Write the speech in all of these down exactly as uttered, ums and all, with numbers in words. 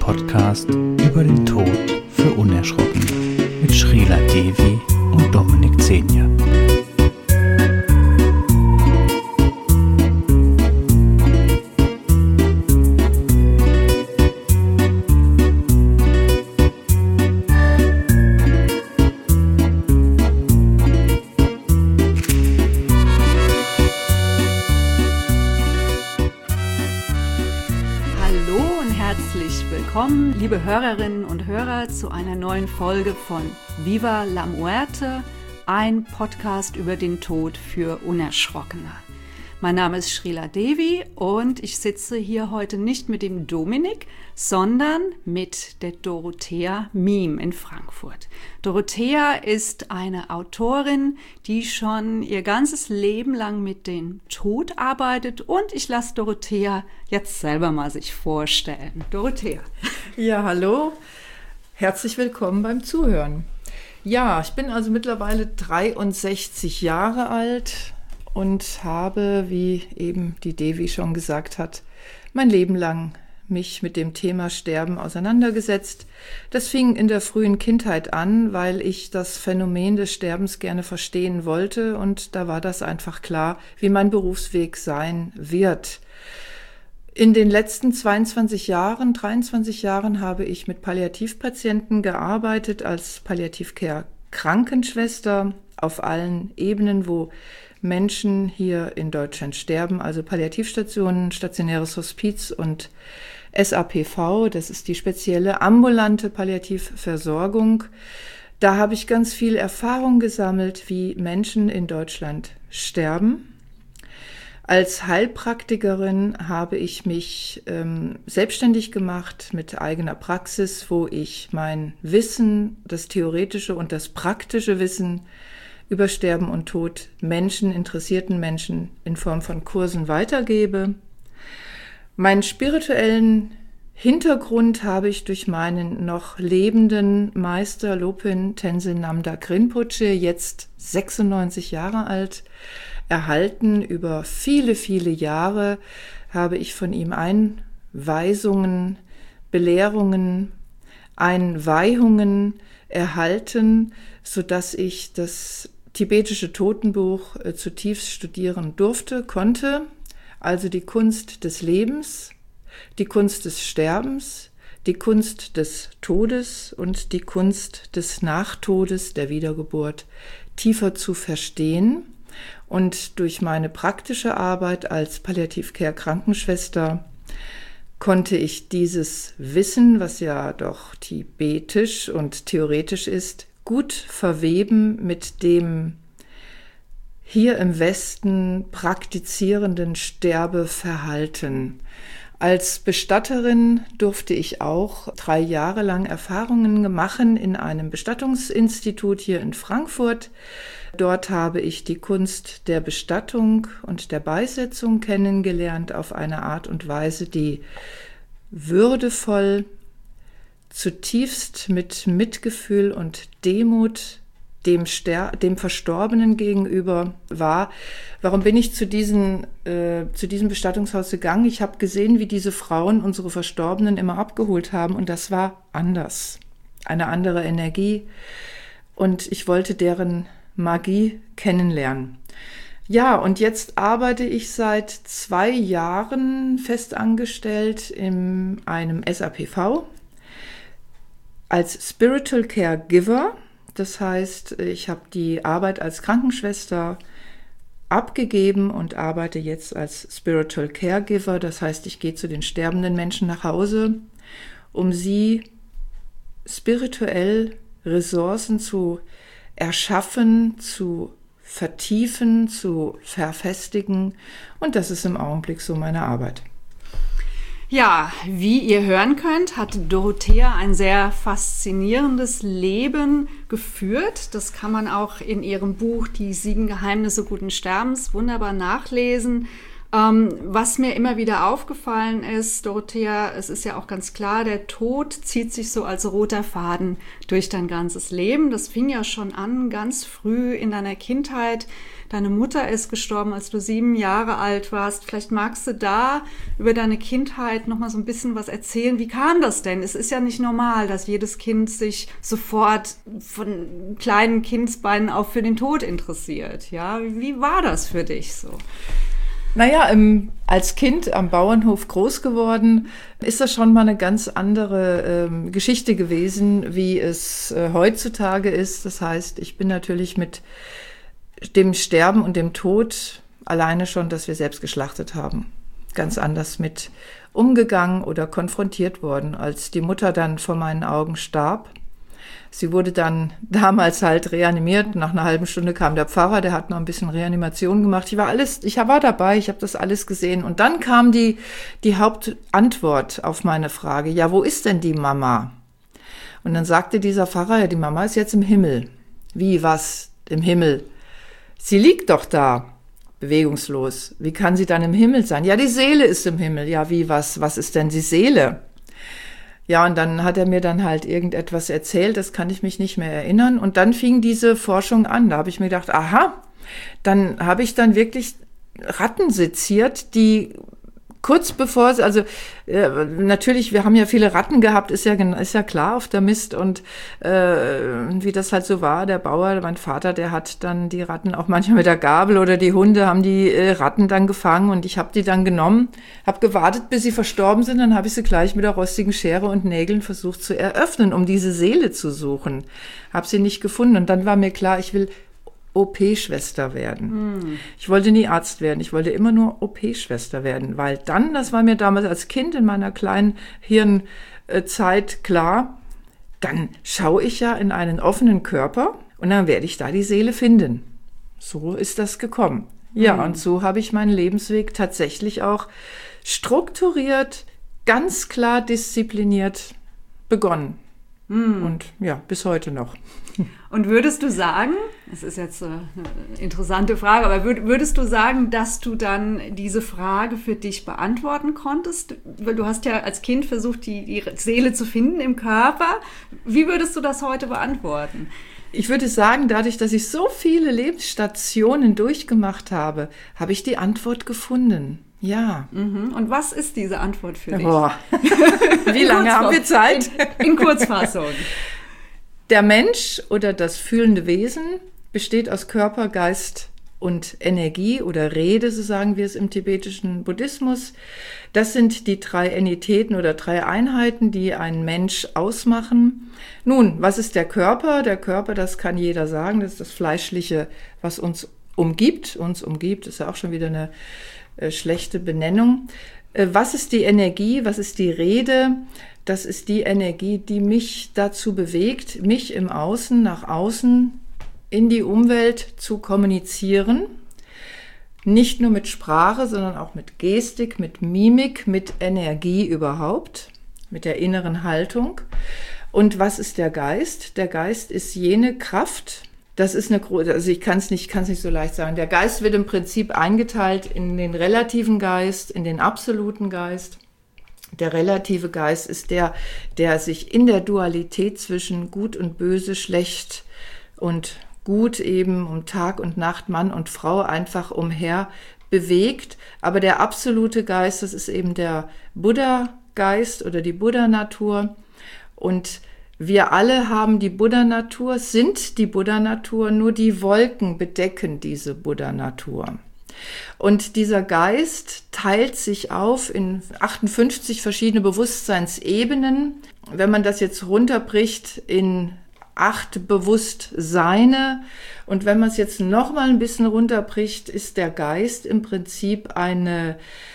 Podcast über den Tod für Unerschrockene mit Srila Devi und Dominik Zenia. Willkommen, liebe Hörerinnen und Hörer, zu einer neuen Folge von Viva la Muerte, ein Podcast über den Tod für Unerschrockene. Mein Name ist Srila Devi und ich sitze hier heute nicht mit dem Dominik, sondern mit der Dorothea Miem in Frankfurt. Dorothea ist eine Autorin, die schon ihr ganzes Leben lang mit dem Tod arbeitet, und ich lasse Dorothea jetzt selber mal sich vorstellen. Dorothea. Ja, hallo. Herzlich willkommen beim Zuhören. Ja, ich bin also mittlerweile dreiundsechzig Jahre alt und habe, wie eben die Devi schon gesagt hat, mein Leben lang mich mit dem Thema Sterben auseinandergesetzt. Das fing in der frühen Kindheit an, weil ich das Phänomen des Sterbens gerne verstehen wollte, und da war das einfach klar, wie mein Berufsweg sein wird. In den letzten zweiundzwanzig Jahren, dreiundzwanzig Jahren habe ich mit Palliativpatienten gearbeitet als Palliativ-Care-Krankenschwester auf allen Ebenen, wo Menschen hier in Deutschland sterben, also Palliativstationen, stationäres Hospiz und S A P V, das ist die spezielle ambulante Palliativversorgung. Da habe ich ganz viel Erfahrung gesammelt, wie Menschen in Deutschland sterben. Als Heilpraktikerin habe ich mich ähm, selbstständig gemacht mit eigener Praxis, wo ich mein Wissen, das theoretische und das praktische Wissen über Sterben und Tod Menschen, interessierten Menschen in Form von Kursen weitergebe. Meinen spirituellen Hintergrund habe ich durch meinen noch lebenden Meister Lopin Tenzin Namdak Rinpoche, jetzt sechsundneunzig Jahre alt, erhalten. Über viele, viele Jahre habe ich von ihm Einweisungen, Belehrungen, Einweihungen erhalten, sodass ich das tibetische Totenbuch äh, zutiefst studieren durfte, konnte, also die Kunst des Lebens, die Kunst des Sterbens, die Kunst des Todes und die Kunst des Nachtodes, der Wiedergeburt, tiefer zu verstehen. Und durch meine praktische Arbeit als Palliativ-Care-Krankenschwester konnte ich dieses Wissen, was ja doch tibetisch und theoretisch ist, gut verweben mit dem hier im Westen praktizierenden Sterbeverhalten. Als Bestatterin durfte ich auch drei Jahre lang Erfahrungen machen in einem Bestattungsinstitut hier in Frankfurt. Dort habe ich die Kunst der Bestattung und der Beisetzung kennengelernt auf eine Art und Weise, die würdevoll, zutiefst mit Mitgefühl und Demut dem, Ster- dem Verstorbenen gegenüber war. Warum bin ich zu, diesen, äh, zu diesem Bestattungshaus gegangen? Ich habe gesehen, wie diese Frauen unsere Verstorbenen immer abgeholt haben, und das war anders, eine andere Energie, und ich wollte deren Magie kennenlernen. Ja, und jetzt arbeite ich seit zwei Jahren festangestellt in einem S A P V als Spiritual Caregiver. Das heißt, ich habe die Arbeit als Krankenschwester abgegeben und arbeite jetzt als Spiritual Caregiver. Das heißt, ich gehe zu den sterbenden Menschen nach Hause, um sie spirituell Ressourcen zu erschaffen, zu vertiefen, zu verfestigen. Und das ist im Augenblick so meine Arbeit. Ja, wie ihr hören könnt, hat Dorothea ein sehr faszinierendes Leben geführt. Das kann man auch in ihrem Buch Die sieben Geheimnisse guten Sterbens wunderbar nachlesen. Ähm, was mir immer wieder aufgefallen ist, Dorothea, es ist ja auch ganz klar, der Tod zieht sich so als roter Faden durch dein ganzes Leben. Das fing ja schon an, ganz früh in deiner Kindheit. Deine Mutter ist gestorben, als du sieben Jahre alt warst. Vielleicht magst du da über deine Kindheit noch mal so ein bisschen was erzählen. Wie kam das denn? Es ist ja nicht normal, dass jedes Kind sich sofort von kleinen Kindsbeinen auf für den Tod interessiert. Ja, wie war das für dich so? Naja, ähm, als Kind am Bauernhof groß geworden, ist das schon mal eine ganz andere ähm, Geschichte gewesen, wie es äh, heutzutage ist. Das heißt, ich bin natürlich mit dem Sterben und dem Tod alleine schon, dass wir selbst geschlachtet haben, ganz anders mit umgegangen oder konfrontiert worden. Als die Mutter dann vor meinen Augen starb, sie wurde dann damals halt reanimiert. Nach einer halben Stunde kam der Pfarrer, der hat noch ein bisschen Reanimation gemacht. Ich war alles, ich war dabei, ich habe das alles gesehen. Und dann kam die, die Hauptantwort auf meine Frage, ja, wo ist denn die Mama? Und dann sagte dieser Pfarrer, ja, die Mama ist jetzt im Himmel. Wie, was, im Himmel? Sie liegt doch da, bewegungslos. Wie kann sie dann im Himmel sein? Ja, die Seele ist im Himmel. Ja, wie, was, was ist denn die Seele? Ja, und dann hat er mir dann halt irgendetwas erzählt, das kann ich mich nicht mehr erinnern. Und dann fing diese Forschung an. Da habe ich mir gedacht, aha, dann habe ich dann wirklich Ratten seziert, die kurz bevor sie, also äh, natürlich, wir haben ja viele Ratten gehabt, ist ja ist ja klar auf der Mist. Und äh, wie das halt so war, der Bauer, mein Vater, der hat dann die Ratten auch manchmal mit der Gabel oder die Hunde haben die äh, Ratten dann gefangen und ich habe die dann genommen, habe gewartet, bis sie verstorben sind, dann habe ich sie gleich mit der rostigen Schere und Nägeln versucht zu eröffnen, um diese Seele zu suchen. Habe sie nicht gefunden und dann war mir klar, ich will O P-Schwester werden. Hm. Ich wollte nie Arzt werden, ich wollte immer nur O P-Schwester werden, weil dann, das war mir damals als Kind in meiner kleinen Hirnzeit klar, dann schaue ich ja in einen offenen Körper und dann werde ich da die Seele finden. So ist das gekommen. Ja, hm. Und so habe ich meinen Lebensweg tatsächlich auch strukturiert, ganz klar diszipliniert begonnen. Hm. Und ja, bis heute noch. Und würdest du sagen, das ist jetzt eine interessante Frage, aber würdest du sagen, dass du dann diese Frage für dich beantworten konntest? Weil du hast ja als Kind versucht, die, die Seele zu finden im Körper. Wie würdest du das heute beantworten? Ich würde sagen, dadurch, dass ich so viele Lebensstationen durchgemacht habe, habe ich die Antwort gefunden. Ja. Mhm. Und was ist diese Antwort für dich? Boah. Wie lange haben wir Zeit? In, in Kurzfassung. Der Mensch oder das fühlende Wesen besteht aus Körper, Geist und Energie oder Rede, so sagen wir es im tibetischen Buddhismus. Das sind die drei Entitäten oder drei Einheiten, die einen Mensch ausmachen. Nun, was ist der Körper? Der Körper, das kann jeder sagen, das ist das Fleischliche, was uns umgibt. Uns umgibt, ist ja auch schon wieder eine äh, schlechte Benennung. Äh, was ist die Energie? Was ist die Rede? Das ist die Energie, die mich dazu bewegt, mich im Außen, nach außen, in die Umwelt zu kommunizieren. Nicht nur mit Sprache, sondern auch mit Gestik, mit Mimik, mit Energie überhaupt, mit der inneren Haltung. Und was ist der Geist? Der Geist ist jene Kraft, das ist eine große, also ich kann es nicht, kann es nicht so leicht sagen. Der Geist wird im Prinzip eingeteilt in den relativen Geist, in den absoluten Geist. Der relative Geist ist der, der sich in der Dualität zwischen Gut und Böse, schlecht und gut eben, um Tag und Nacht, Mann und Frau einfach umher bewegt. Aber der absolute Geist, das ist eben der Buddha-Geist oder die Buddha-Natur. Und wir alle haben die Buddha-Natur, sind die Buddha-Natur, nur die Wolken bedecken diese Buddha-Natur. Und dieser Geist teilt sich auf in achtundfünfzig verschiedene Bewusstseinsebenen. Wenn man das jetzt runterbricht in acht Bewusstseine und wenn man es jetzt noch mal ein bisschen runterbricht, ist der Geist im Prinzip eine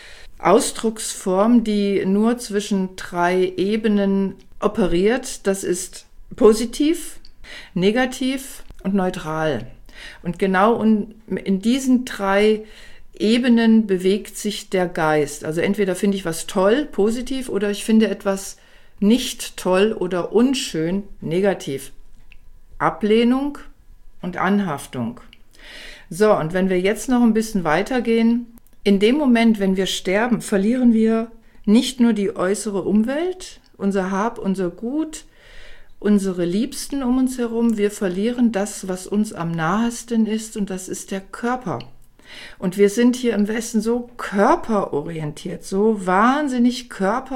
Ausdrucksform, die nur zwischen drei Ebenen operiert. Das ist positiv, negativ und neutral. Und genau in diesen drei Ebenen bewegt sich der Geist. Also entweder finde ich was toll, positiv, oder ich finde etwas nicht toll oder unschön, negativ. Ablehnung und Anhaftung. So, und wenn wir jetzt noch ein bisschen weitergehen, in dem Moment, wenn wir sterben, verlieren wir nicht nur die äußere Umwelt, unser Hab, unser Gut, unsere Liebsten um uns herum, wir verlieren das, was uns am nahesten ist, und das ist der Körper. Und wir sind hier im Westen so körperorientiert, so wahnsinnig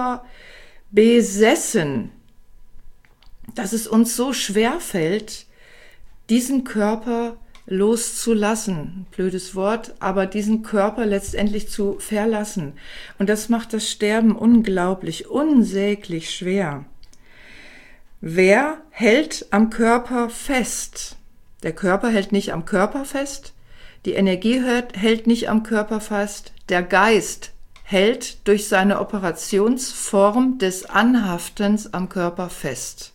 körperbesessen, dass es uns so schwer fällt, diesen Körper loszulassen. Blödes Wort, aber diesen Körper letztendlich zu verlassen. Und das macht das Sterben unglaublich, unsäglich schwer. Wer hält am Körper fest? Der Körper hält nicht am Körper fest, die Energie hält nicht am Körper fest, der Geist hält durch seine Operationsform des Anhaftens am Körper fest.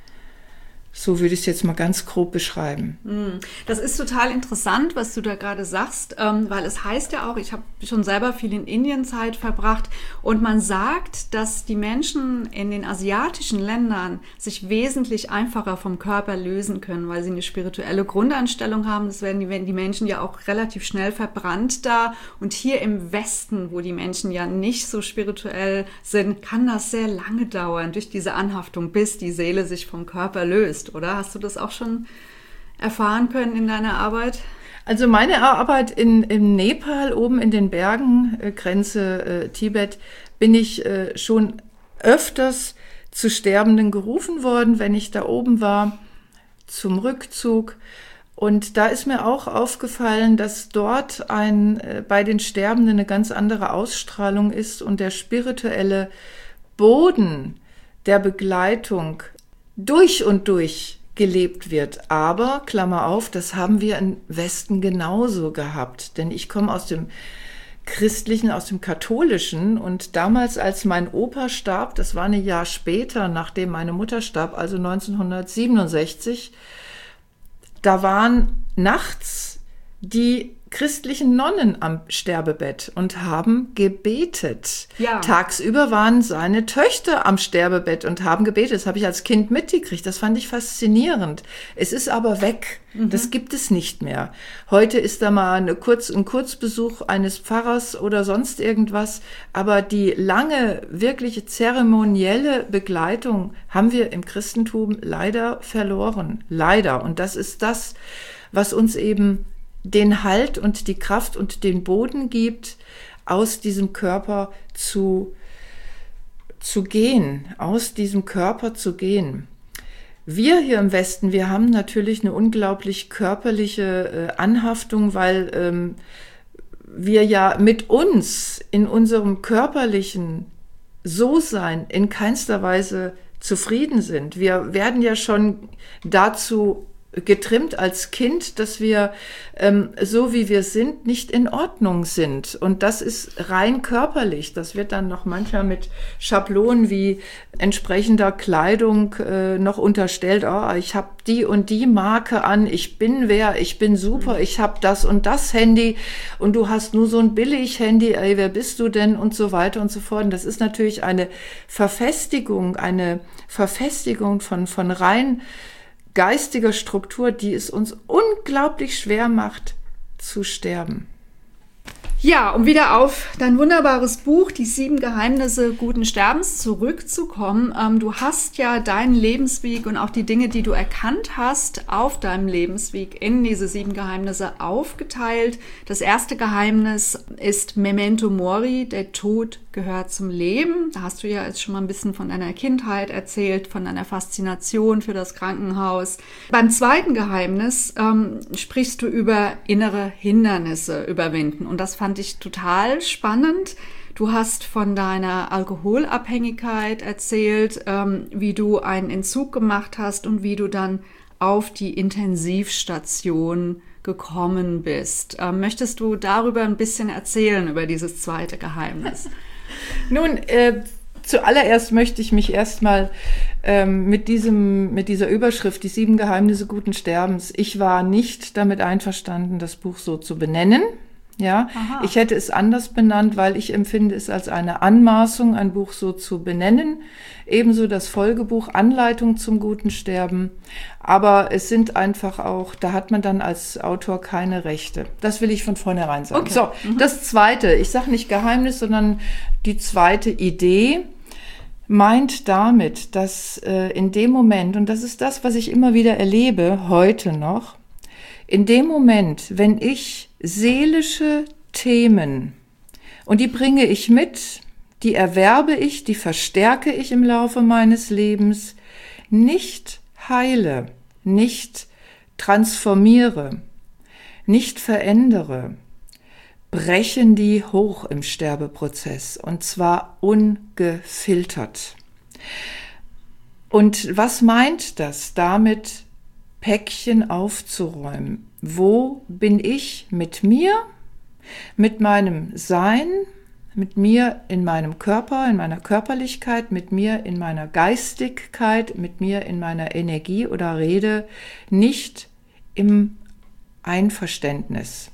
So würde ich es jetzt mal ganz grob beschreiben. Das ist total interessant, was du da gerade sagst, weil es heißt ja auch, ich habe schon selber viel in Indien Zeit verbracht, und man sagt, dass die Menschen in den asiatischen Ländern sich wesentlich einfacher vom Körper lösen können, weil sie eine spirituelle Grundeinstellung haben. Das werden die, werden die Menschen ja auch relativ schnell verbrannt da. Und hier im Westen, wo die Menschen ja nicht so spirituell sind, kann das sehr lange dauern durch diese Anhaftung, bis die Seele sich vom Körper löst. Oder hast du das auch schon erfahren können in deiner Arbeit? Also meine Arbeit in, in Nepal, oben in den Bergen, äh, Grenze äh, Tibet, bin ich äh, schon öfters zu Sterbenden gerufen worden, wenn ich da oben war, zum Rückzug. Und da ist mir auch aufgefallen, dass dort ein, äh, bei den Sterbenden eine ganz andere Ausstrahlung ist und der spirituelle Boden der Begleitung durch und durch gelebt wird. Aber, Klammer auf, das haben wir im Westen genauso gehabt. Denn ich komme aus dem Christlichen, aus dem Katholischen. Und damals, als mein Opa starb, das war ein Jahr später, nachdem meine Mutter starb, also neunzehnhundertsiebenundsechzig, da waren nachts die christlichen Nonnen am Sterbebett und haben gebetet. Ja. Tagsüber waren seine Töchter am Sterbebett und haben gebetet. Das habe ich als Kind mitgekriegt. Das fand ich faszinierend. Es ist aber weg. Mhm. Das gibt es nicht mehr. Heute ist da mal eine Kurz-, ein Kurzbesuch eines Pfarrers oder sonst irgendwas. Aber die lange, wirkliche zeremonielle Begleitung haben wir im Christentum leider verloren. Leider. Und das ist das, was uns eben den Halt und die Kraft und den Boden gibt, aus diesem Körper zu, zu gehen, aus diesem Körper zu gehen. Wir hier im Westen, wir haben natürlich eine unglaublich körperliche äh, Anhaftung, weil ähm, wir ja mit uns in unserem körperlichen So-Sein in keinster Weise zufrieden sind. Wir werden ja schon dazu getrimmt als Kind, dass wir ähm, so wie wir sind nicht in Ordnung sind, und das ist rein körperlich. Das wird dann noch manchmal mit Schablonen wie entsprechender Kleidung äh, noch unterstellt. Oh, ich habe die und die Marke an, ich bin wer, ich bin super, ich habe das und das Handy und du hast nur so ein Billig-Handy, ey, wer bist du denn, und so weiter und so fort. Und das ist natürlich eine Verfestigung, eine Verfestigung von von rein geistiger Struktur, die es uns unglaublich schwer macht, zu sterben. Ja, um wieder auf dein wunderbares Buch, die sieben Geheimnisse guten Sterbens, zurückzukommen. Ähm, du hast ja deinen Lebensweg und auch die Dinge, die du erkannt hast, auf deinem Lebensweg in diese sieben Geheimnisse aufgeteilt. Das erste Geheimnis ist Memento Mori, der Tod gehört zum Leben. Da hast du ja jetzt schon mal ein bisschen von deiner Kindheit erzählt, von deiner Faszination für das Krankenhaus. Beim zweiten Geheimnis ähm, sprichst du über innere Hindernisse überwinden, und das fand ich total spannend. Du hast von deiner Alkoholabhängigkeit erzählt, ähm, wie du einen Entzug gemacht hast und wie du dann auf die Intensivstation gekommen bist. Ähm, möchtest du darüber ein bisschen erzählen, über dieses zweite Geheimnis? Nun, äh, zuallererst möchte ich mich erstmal ähm, mit diesem, mit dieser Überschrift, die sieben Geheimnisse guten Sterbens, ich war nicht damit einverstanden, das Buch so zu benennen. Ja, Aha. Ich hätte es anders benannt, weil ich empfinde es als eine Anmaßung, ein Buch so zu benennen. Ebenso das Folgebuch Anleitung zum guten Sterben. Aber es sind einfach auch, da hat man dann als Autor keine Rechte. Das will ich von vornherein sagen. Okay. So, Mhm. das zweite, ich sage nicht Geheimnis, sondern die zweite Idee meint damit, dass äh, in dem Moment, und das ist das, was ich immer wieder erlebe, heute noch, in dem Moment, wenn ich seelische Themen, und die bringe ich mit, die erwerbe ich, die verstärke ich im Laufe meines Lebens, nicht heile, nicht transformiere, nicht verändere, brechen die hoch im Sterbeprozess, und zwar ungefiltert. Und was meint das damit, Päckchen aufzuräumen? Wo bin ich mit mir, mit meinem Sein, mit mir in meinem Körper, in meiner Körperlichkeit, mit mir in meiner Geistigkeit, mit mir in meiner Energie oder Rede nicht im Einverständnis?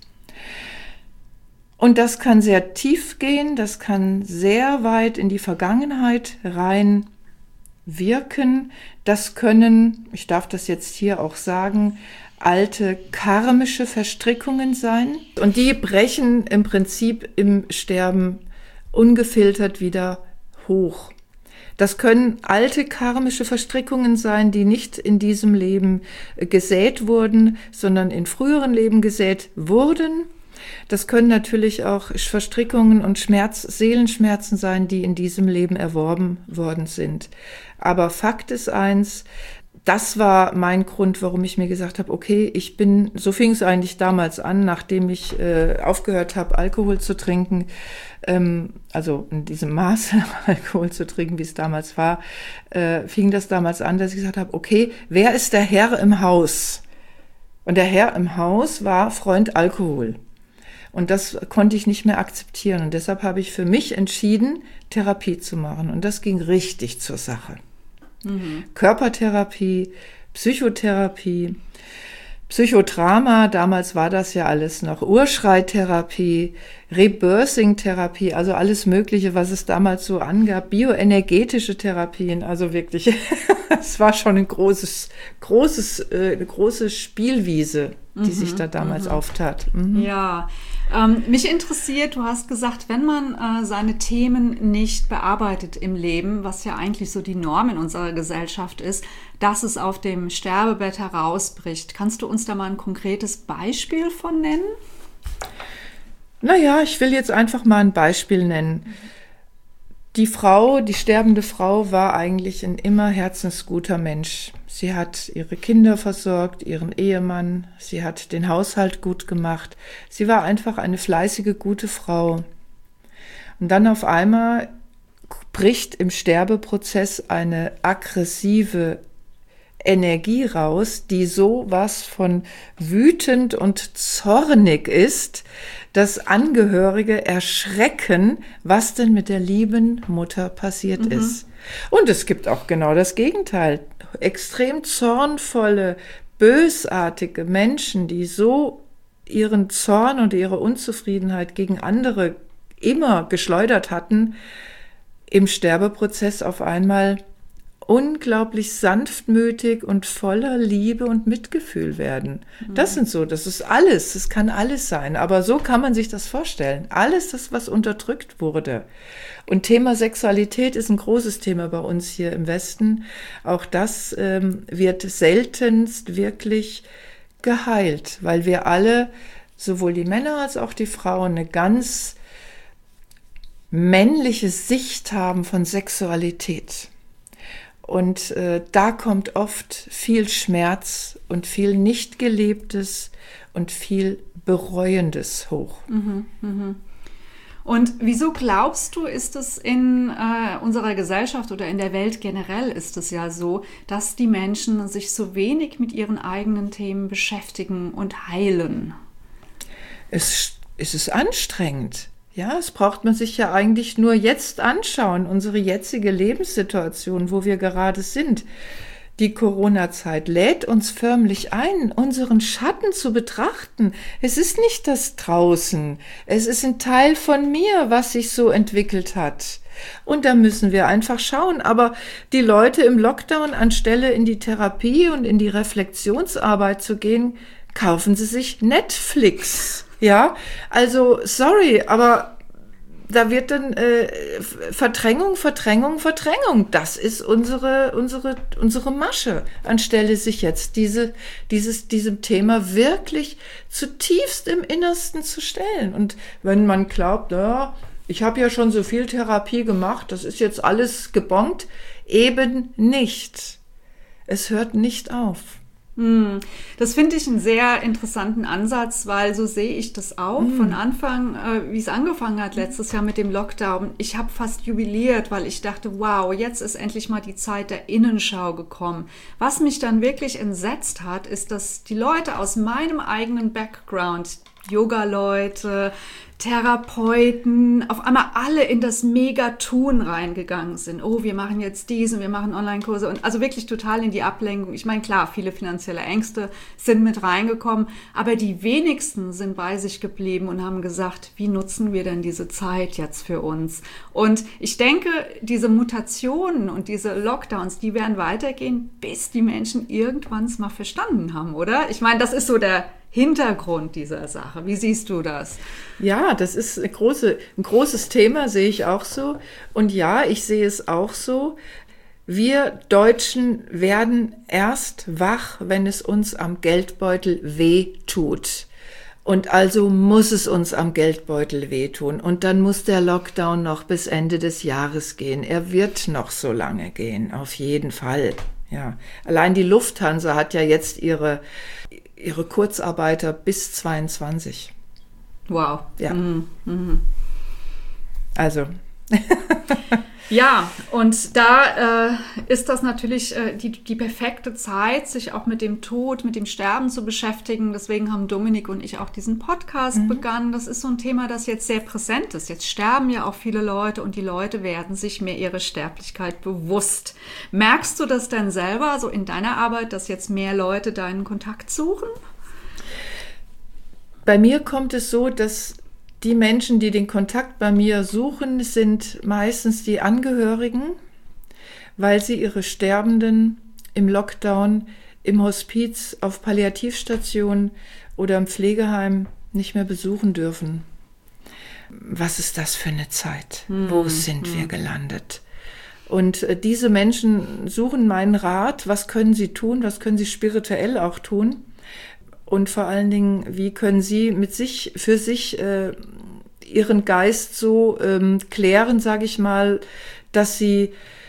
Und das kann sehr tief gehen, das kann sehr weit in die Vergangenheit rein wirken. Das können, ich darf das jetzt hier auch sagen, alte karmische Verstrickungen sein. Und die brechen im Prinzip im Sterben ungefiltert wieder hoch. Das können alte karmische Verstrickungen sein, die nicht in diesem Leben gesät wurden, sondern in früheren Leben gesät wurden. Das können natürlich auch Verstrickungen und Schmerz, Seelenschmerzen sein, die in diesem Leben erworben worden sind. Aber Fakt ist eins, das war mein Grund, warum ich mir gesagt habe, okay, ich bin, so fing es eigentlich damals an, nachdem ich äh, aufgehört habe, Alkohol zu trinken, ähm, also in diesem Maße Alkohol zu trinken, wie es damals war, äh, fing das damals an, dass ich gesagt habe, okay, wer ist der Herr im Haus? Und der Herr im Haus war Freund Alkohol. Und das konnte ich nicht mehr akzeptieren. Und deshalb habe ich für mich entschieden, Therapie zu machen. Und das ging richtig zur Sache. Mhm. Körpertherapie, Psychotherapie, Psychodrama, damals war das ja alles noch, Urschreitherapie, Rebirthing-Therapie, also alles Mögliche, was es damals so angab, bioenergetische Therapien, also wirklich, es war schon ein großes, großes, äh, eine große Spielwiese, die mhm, sich da damals mhm. auftat. Mhm. Ja, ähm, mich interessiert, du hast gesagt, wenn man äh, seine Themen nicht bearbeitet im Leben, was ja eigentlich so die Norm in unserer Gesellschaft ist, dass es auf dem Sterbebett herausbricht. Kannst du uns da mal ein konkretes Beispiel von nennen? Naja, ich will jetzt einfach mal ein Beispiel nennen. Die Frau, die sterbende Frau, war eigentlich ein immer herzensguter Mensch. Sie hat ihre Kinder versorgt, ihren Ehemann, sie hat den Haushalt gut gemacht. Sie war einfach eine fleißige, gute Frau. Und dann auf einmal bricht im Sterbeprozess eine aggressive Energie raus, die so was von wütend und zornig ist, dass Angehörige erschrecken, was denn mit der lieben Mutter passiert mhm. ist. Und es gibt auch genau das Gegenteil. Extrem zornvolle, bösartige Menschen, die so ihren Zorn und ihre Unzufriedenheit gegen andere immer geschleudert hatten, im Sterbeprozess auf einmal unglaublich sanftmütig und voller Liebe und Mitgefühl werden. Mhm. Das sind so, das ist alles, das kann alles sein, aber so kann man sich das vorstellen. Alles das, was unterdrückt wurde. Und Thema Sexualität ist ein großes Thema bei uns hier im Westen. Auch das ähm, wird seltenst wirklich geheilt, weil wir alle, sowohl die Männer als auch die Frauen, eine ganz männliche Sicht haben von Sexualität. Und äh, da kommt oft viel Schmerz und viel nicht gelebtes und viel Bereuendes hoch. Mhm, mhm. Und wieso glaubst du, ist es in äh, unserer Gesellschaft oder in der Welt generell ist es ja so, dass die Menschen sich so wenig mit ihren eigenen Themen beschäftigen und heilen? Es, es ist anstrengend. Ja, es braucht man sich ja eigentlich nur jetzt anschauen, unsere jetzige Lebenssituation, wo wir gerade sind. Die Corona-Zeit lädt uns förmlich ein, unseren Schatten zu betrachten. Es ist nicht das Draußen, es ist ein Teil von mir, was sich so entwickelt hat. Und da müssen wir einfach schauen. Aber die Leute im Lockdown, anstelle in die Therapie und in die Reflexionsarbeit zu gehen, kaufen sie sich Netflix. Ja, also sorry, aber da wird dann äh, Verdrängung, Verdrängung, Verdrängung. Das ist unsere, unsere, unsere Masche, anstelle sich jetzt diese, dieses, diesem Thema wirklich zutiefst im Innersten zu stellen. Und wenn man glaubt, ja, ich habe ja schon so viel Therapie gemacht, das ist jetzt alles gebongt, eben nicht. Es hört nicht auf. Das finde ich einen sehr interessanten Ansatz, weil so sehe ich das auch. Mm. Von Anfang, äh, wie es angefangen hat letztes Jahr mit dem Lockdown, ich habe fast jubiliert, weil ich dachte, wow, jetzt ist endlich mal die Zeit der Innenschau gekommen. Was mich dann wirklich entsetzt hat, ist, dass die Leute aus meinem eigenen Background, Yoga-Leute, Therapeuten, auf einmal alle in das Mega-Tun reingegangen sind. Oh, wir machen jetzt diesen, wir machen Online-Kurse und also wirklich total in die Ablenkung. Ich meine, klar, viele finanzielle Ängste sind mit reingekommen, aber die wenigsten sind bei sich geblieben und haben gesagt, wie nutzen wir denn diese Zeit jetzt für uns? Und ich denke, diese Mutationen und diese Lockdowns, die werden weitergehen, bis die Menschen irgendwann es mal verstanden haben, oder? Ich meine, das ist so der Hintergrund dieser Sache. Wie siehst du das? Ja, das ist eine große, ein großes Thema, sehe ich auch so. Und ja, ich sehe es auch so. Wir Deutschen werden erst wach, wenn es uns am Geldbeutel weh tut. Und also muss es uns am Geldbeutel wehtun. Und dann muss der Lockdown noch bis Ende des Jahres gehen. Er wird noch so lange gehen, auf jeden Fall. Ja, allein die Lufthansa hat ja jetzt ihre ihre Kurzarbeiter bis zweiundzwanzig. Wow. Ja. Mhm. Mhm. Also. Ja, und da äh, ist das natürlich äh, die, die perfekte Zeit, sich auch mit dem Tod, mit dem Sterben zu beschäftigen. Deswegen haben Dominik und ich auch diesen Podcast mhm. begonnen. Das ist so ein Thema, das jetzt sehr präsent ist. Jetzt sterben ja auch viele Leute und die Leute werden sich mehr ihrer Sterblichkeit bewusst. Merkst du das denn selber, so in deiner Arbeit, dass jetzt mehr Leute deinen Kontakt suchen? Bei mir kommt es so, dass die Menschen, die den Kontakt bei mir suchen, sind meistens die Angehörigen, weil sie ihre Sterbenden im Lockdown, im Hospiz, auf Palliativstationen oder im Pflegeheim nicht mehr besuchen dürfen. Was ist das für eine Zeit? Hm, Wo sind hm. wir gelandet? Und äh, diese Menschen suchen meinen Rat. Was können sie tun? Was können sie spirituell auch tun? Und vor allen Dingen, wie können Sie mit sich, für sich äh, Ihren Geist so ähm, klären, sage ich mal, dass Sie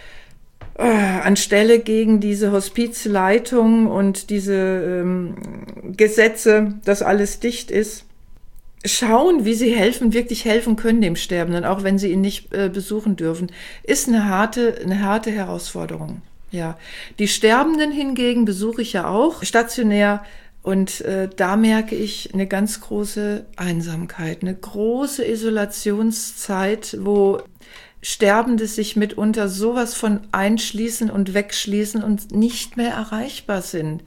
äh, anstelle gegen diese Hospizleitung und diese ähm, Gesetze, dass alles dicht ist, schauen, wie Sie helfen, wirklich helfen können dem Sterbenden, auch wenn Sie ihn nicht äh, besuchen dürfen, ist eine harte, eine harte Herausforderung. Ja, die Sterbenden hingegen besuche ich ja auch stationär. Und äh, da merke ich eine ganz große Einsamkeit, eine große Isolationszeit, wo Sterbende sich mitunter sowas von einschließen und wegschließen und nicht mehr erreichbar sind.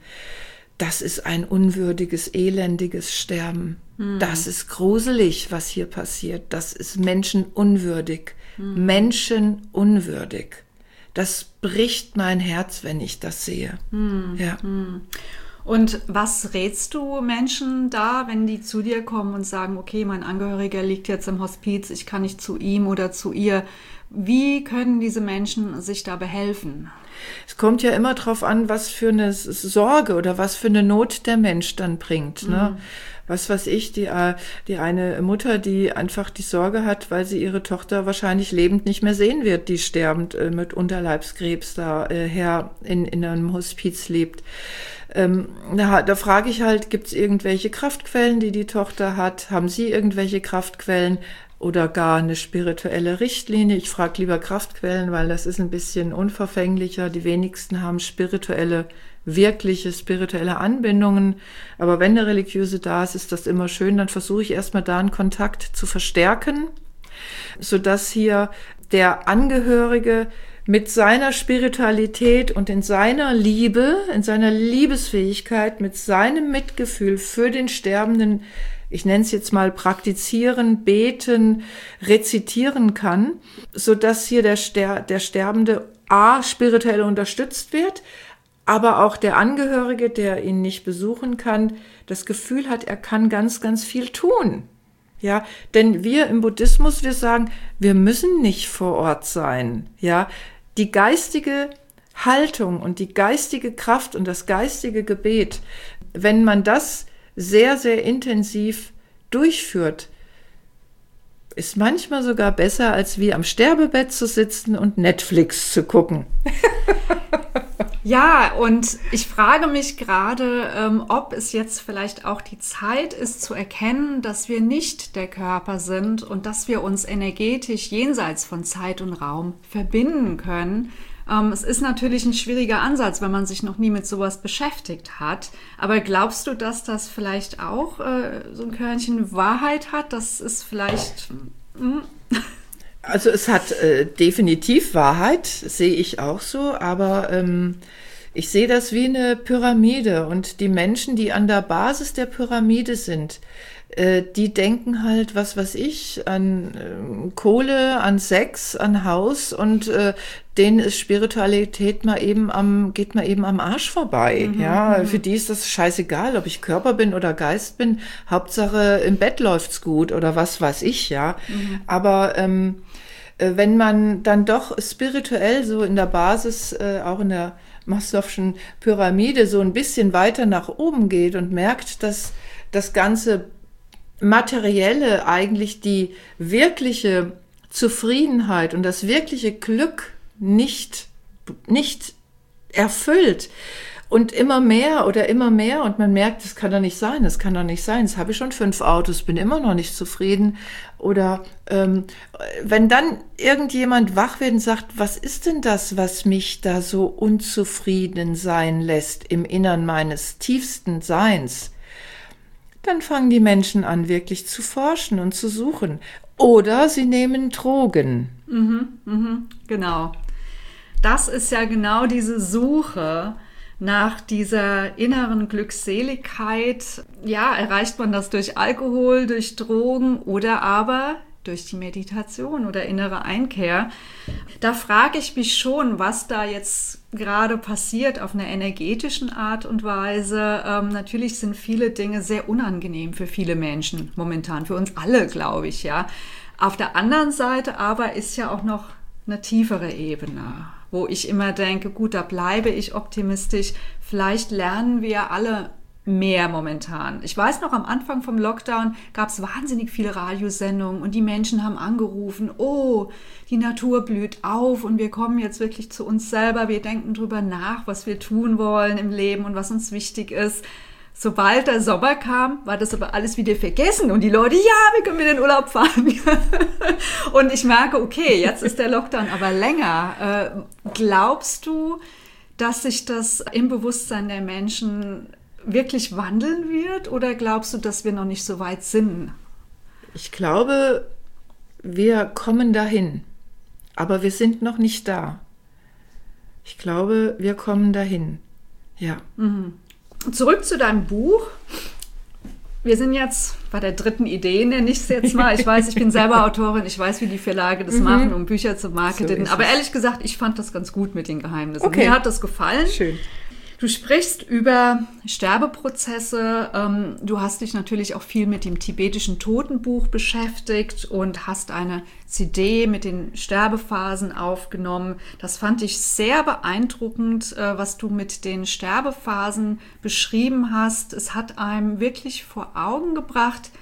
Das ist ein unwürdiges, elendiges Sterben. Hm. Das ist gruselig, was hier passiert. Das ist menschenunwürdig. Hm. Menschenunwürdig. Das bricht mein Herz, wenn ich das sehe. Hm. Ja. Hm. Und was rätst du Menschen da, wenn die zu dir kommen und sagen, okay, mein Angehöriger liegt jetzt im Hospiz, ich kann nicht zu ihm oder zu ihr. Wie können diese Menschen sich da behelfen? Es kommt ja immer drauf an, was für eine Sorge oder was für eine Not der Mensch dann bringt, mhm. ne? Was weiß ich, die, die eine Mutter, die einfach die Sorge hat, weil sie ihre Tochter wahrscheinlich lebend nicht mehr sehen wird, die sterbend äh, mit Unterleibskrebs da äh, her in, in einem Hospiz lebt. Ähm, da, da frage ich halt, gibt es irgendwelche Kraftquellen, die die Tochter hat? Haben Sie irgendwelche Kraftquellen oder gar eine spirituelle Richtlinie? Ich frage lieber Kraftquellen, weil das ist ein bisschen unverfänglicher. Die wenigsten haben spirituelle wirkliche spirituelle Anbindungen. Aber wenn eine religiöse da ist, ist das immer schön. Dann versuche ich erstmal da einen Kontakt zu verstärken, sodass hier der Angehörige mit seiner Spiritualität und in seiner Liebe, in seiner Liebesfähigkeit, mit seinem Mitgefühl für den Sterbenden, ich nenne es jetzt mal praktizieren, beten, rezitieren kann, sodass hier der, Ster- der Sterbende a. spirituell unterstützt wird, aber auch der Angehörige, der ihn nicht besuchen kann, das Gefühl hat, er kann ganz, ganz viel tun. Ja, denn wir im Buddhismus, wir sagen, wir müssen nicht vor Ort sein. Ja, die geistige Haltung und die geistige Kraft und das geistige Gebet, wenn man das sehr, sehr intensiv durchführt, ist manchmal sogar besser, als wie am Sterbebett zu sitzen und Netflix zu gucken. Ja, und ich frage mich gerade, ähm, ob es jetzt vielleicht auch die Zeit ist, zu erkennen, dass wir nicht der Körper sind und dass wir uns energetisch jenseits von Zeit und Raum verbinden können. Ähm, es ist natürlich ein schwieriger Ansatz, wenn man sich noch nie mit sowas beschäftigt hat. Aber glaubst du, dass das vielleicht auch äh, so ein Körnchen Wahrheit hat? Das ist vielleicht... Mh. Also es hat äh, definitiv Wahrheit, sehe ich auch so, aber ähm, ich sehe das wie eine Pyramide und die Menschen, die an der Basis der Pyramide sind, äh, die denken halt, was weiß ich, an äh, Kohle, an Sex, an Haus und äh, denen ist Spiritualität mal eben am, geht mal eben am Arsch vorbei. Mhm, ja, mhm. Für die ist das scheißegal, ob ich Körper bin oder Geist bin. Hauptsache im Bett läuft's gut oder was weiß ich, ja. Mhm. Aber ähm, wenn man dann doch spirituell so in der Basis, äh, auch in der Maslow'schen Pyramide so ein bisschen weiter nach oben geht und merkt, dass das ganze Materielle eigentlich die wirkliche Zufriedenheit und das wirkliche Glück nicht, nicht erfüllt. Und immer mehr oder immer mehr und man merkt, das kann doch nicht sein, das kann doch nicht sein. Jetzt habe ich schon fünf Autos, bin immer noch nicht zufrieden. Oder ähm, wenn dann irgendjemand wach wird und sagt, was ist denn das, was mich da so unzufrieden sein lässt im Innern meines tiefsten Seins? Dann fangen die Menschen an, wirklich zu forschen und zu suchen. Oder sie nehmen Drogen. Mhm, mhm, genau. Das ist ja genau diese Suche nach dieser inneren Glückseligkeit. Ja, erreicht man das durch Alkohol, durch Drogen oder aber durch die Meditation oder innere Einkehr. Da frage ich mich schon, was da jetzt gerade passiert auf einer energetischen Art und Weise. Ähm, natürlich sind viele Dinge sehr unangenehm für viele Menschen momentan, für uns alle, glaube ich, ja. Auf der anderen Seite aber ist ja auch noch eine tiefere Ebene, wo ich immer denke, gut, da bleibe ich optimistisch. Vielleicht lernen wir alle mehr momentan. Ich weiß noch, am Anfang vom Lockdown gab es wahnsinnig viele Radiosendungen und die Menschen haben angerufen, oh, die Natur blüht auf und wir kommen jetzt wirklich zu uns selber. Wir denken drüber nach, was wir tun wollen im Leben und was uns wichtig ist. Sobald der Sommer kam, war das aber alles wieder vergessen und die Leute, ja, wir können wieder in den Urlaub fahren. Und ich merke, okay, jetzt ist der Lockdown aber länger. Äh, glaubst du, dass sich das im Bewusstsein der Menschen wirklich wandeln wird oder glaubst du, dass wir noch nicht so weit sind? Ich glaube, wir kommen dahin, aber wir sind noch nicht da. Ich glaube, wir kommen dahin, ja. Mhm. Zurück zu deinem Buch. Wir sind jetzt bei der dritten Idee, nenne ich es jetzt mal. Ich weiß, ich bin selber Autorin, ich weiß, wie die Verlage das mhm. machen, um Bücher zu marketen. So aber ehrlich gesagt, ich fand das ganz gut mit den Geheimnissen. Okay. Mir hat das gefallen. Schön. Du sprichst über Sterbeprozesse. Ähm, du hast dich natürlich auch viel mit dem tibetischen Totenbuch beschäftigt und hast eine C D mit den Sterbephasen aufgenommen. Das fand ich sehr beeindruckend, äh, was du mit den Sterbephasen beschrieben hast. Es hat einem wirklich vor Augen gebracht,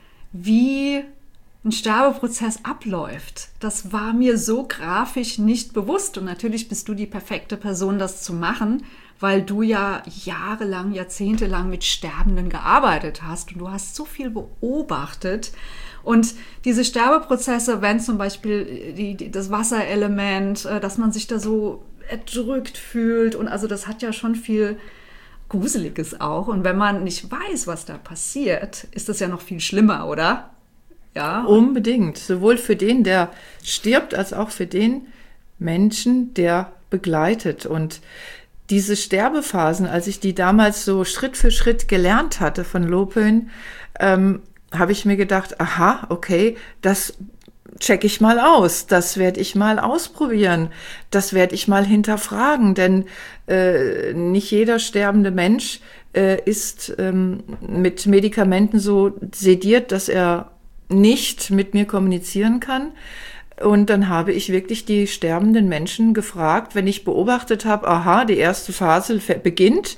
wie ein Sterbeprozess abläuft. Das war mir so grafisch nicht bewusst. Und natürlich bist du die perfekte Person, das zu machen, weil du ja jahrelang, jahrzehntelang mit Sterbenden gearbeitet hast und du hast so viel beobachtet. Und diese Sterbeprozesse, wenn zum Beispiel die, die, das Wasserelement, dass man sich da so erdrückt fühlt und also das hat ja schon viel Gruseliges auch. Und wenn man nicht weiß, was da passiert, ist das ja noch viel schlimmer, oder? Ja. Unbedingt. Sowohl für den, der stirbt, als auch für den, Menschen, der begleitet. Und diese Sterbephasen, als ich die damals so Schritt für Schritt gelernt hatte von Lopön, ähm, habe ich mir gedacht, aha, okay, das check ich mal aus, das werde ich mal ausprobieren, das werde ich mal hinterfragen, denn äh, nicht jeder sterbende Mensch äh, ist ähm, mit Medikamenten so sediert, dass er nicht mit mir kommunizieren kann. Und dann habe ich wirklich die sterbenden Menschen gefragt, wenn ich beobachtet habe, aha, die erste Phase beginnt,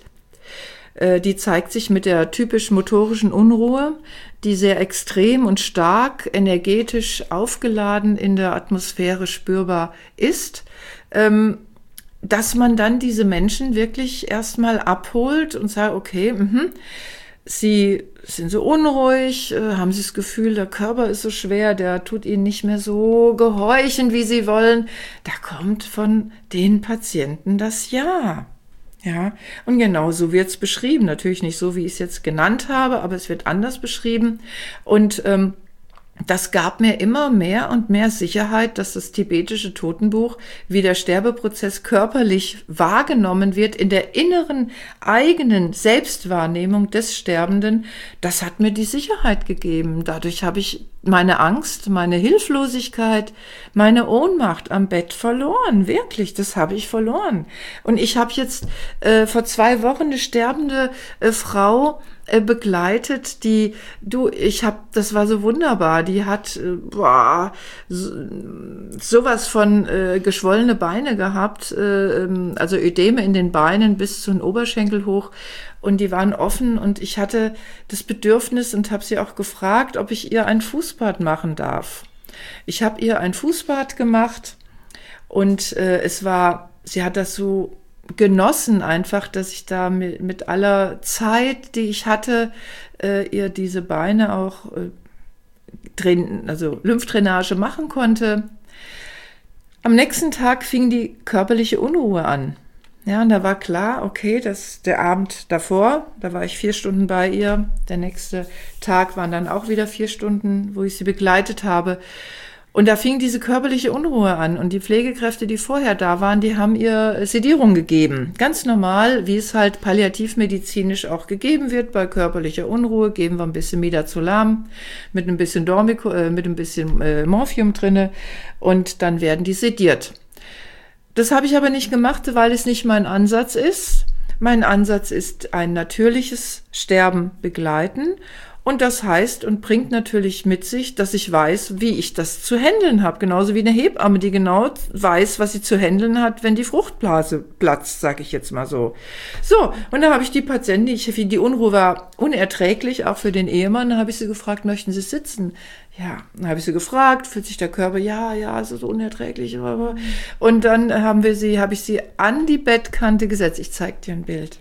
äh, die zeigt sich mit der typisch motorischen Unruhe, die sehr extrem und stark energetisch aufgeladen in der Atmosphäre spürbar ist, ähm, dass man dann diese Menschen wirklich erstmal abholt und sagt, okay, mh, sie sind so unruhig, äh, haben sie das Gefühl, der Körper ist so schwer, der tut ihnen nicht mehr so gehorchen, wie sie wollen. Da kommt von den Patienten das Ja. Ja, und genau so wird es beschrieben. Natürlich nicht so, wie ich es jetzt genannt habe, aber es wird anders beschrieben. Und ähm, das gab mir immer mehr und mehr Sicherheit, dass das tibetische Totenbuch, wie der Sterbeprozess körperlich wahrgenommen wird, in der inneren eigenen Selbstwahrnehmung des Sterbenden, das hat mir die Sicherheit gegeben. Dadurch habe ich meine Angst, meine Hilflosigkeit, meine Ohnmacht am Bett verloren. Wirklich, das habe ich verloren. Und ich habe jetzt äh, vor zwei Wochen eine sterbende äh, Frau äh, begleitet, die, du, ich habe, das war so wunderbar, die hat äh, boah, so, sowas von äh, geschwollene Beine gehabt, äh, also Ödeme in den Beinen bis zu den Oberschenkel hoch. Und die waren offen und ich hatte das Bedürfnis und habe sie auch gefragt, ob ich ihr ein Fußbad machen darf. Ich habe ihr ein Fußbad gemacht und äh, es war, sie hat das so genossen einfach, dass ich da mit, mit aller Zeit, die ich hatte, äh, ihr diese Beine auch äh, drin, also Lymphdrainage machen konnte. Am nächsten Tag fing die körperliche Unruhe an. Ja, und da war klar, okay, das der Abend davor, da war ich vier Stunden bei ihr. Der nächste Tag waren dann auch wieder vier Stunden, wo ich sie begleitet habe. Und da fing diese körperliche Unruhe an. Und die Pflegekräfte, die vorher da waren, die haben ihr Sedierung gegeben. Ganz normal, wie es halt palliativmedizinisch auch gegeben wird. Bei körperlicher Unruhe geben wir ein bisschen Midazolam mit ein bisschen Dormico, äh, mit ein bisschen äh, Morphium drinne. Und dann werden die sediert. Das habe ich aber nicht gemacht, weil es nicht mein Ansatz ist. Mein Ansatz ist ein natürliches Sterben begleiten. Und das heißt und bringt natürlich mit sich, dass ich weiß, wie ich das zu handeln habe. Genauso wie eine Hebamme, die genau weiß, was sie zu handeln hat, wenn die Fruchtblase platzt, sage ich jetzt mal so. So, und dann habe ich die Patientin, die, die Unruhe war unerträglich, auch für den Ehemann, dann habe ich sie gefragt, möchten Sie sitzen? Ja, dann habe ich sie gefragt, fühlt sich der Körper, ja, ja, es ist unerträglich. Und dann haben wir sie, habe ich sie an die Bettkante gesetzt. Ich zeige dir ein Bild.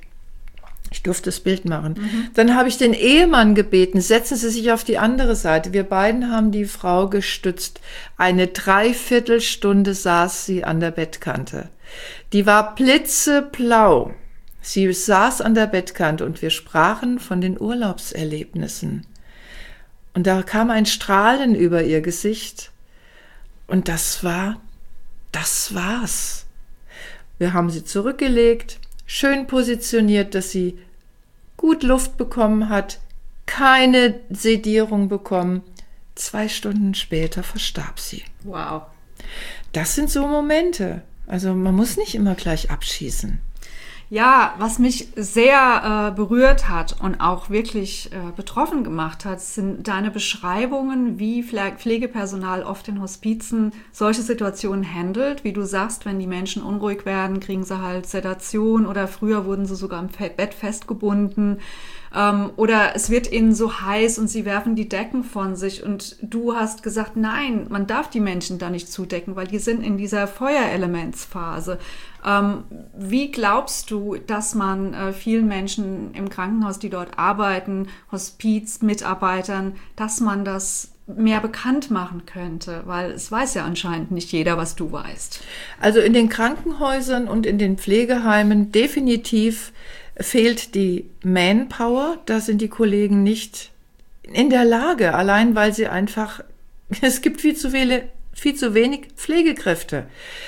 Ich durfte das Bild machen. Mhm. Dann habe ich den Ehemann gebeten, setzen Sie sich auf die andere Seite. Wir beiden haben die Frau gestützt. Eine Dreiviertelstunde saß sie an der Bettkante. Die war blitzeblau. Sie saß an der Bettkante und wir sprachen von den Urlaubserlebnissen. Und da kam ein Strahlen über ihr Gesicht. Und das war, das war's. Wir haben sie zurückgelegt, schön positioniert, dass sie gut Luft bekommen hat, keine Sedierung bekommen. Zwei Stunden später verstarb sie. Wow. Das sind so Momente. Also man muss nicht immer gleich abschießen. Ja, was mich sehr äh, berührt hat und auch wirklich äh, betroffen gemacht hat, sind deine Beschreibungen, wie Pflegepersonal oft in Hospizen solche Situationen handelt. Wie du sagst, wenn die Menschen unruhig werden, kriegen sie halt Sedation oder früher wurden sie sogar im Bett festgebunden. Ähm, oder es wird ihnen so heiß und sie werfen die Decken von sich und du hast gesagt, nein, man darf die Menschen da nicht zudecken, weil die sind in dieser Feuerelementsphase. Ähm, wie glaubst du, dass man äh, vielen Menschen im Krankenhaus, die dort arbeiten, Hospizmitarbeitern, dass man das mehr bekannt machen könnte? Weil es weiß ja anscheinend nicht jeder, was du weißt. Also in den Krankenhäusern und in den Pflegeheimen definitiv fehlt die Manpower. Da sind die Kollegen nicht in der Lage, allein weil sie einfach, es gibt viel zu viele, viel zu wenig Pflegekräfte.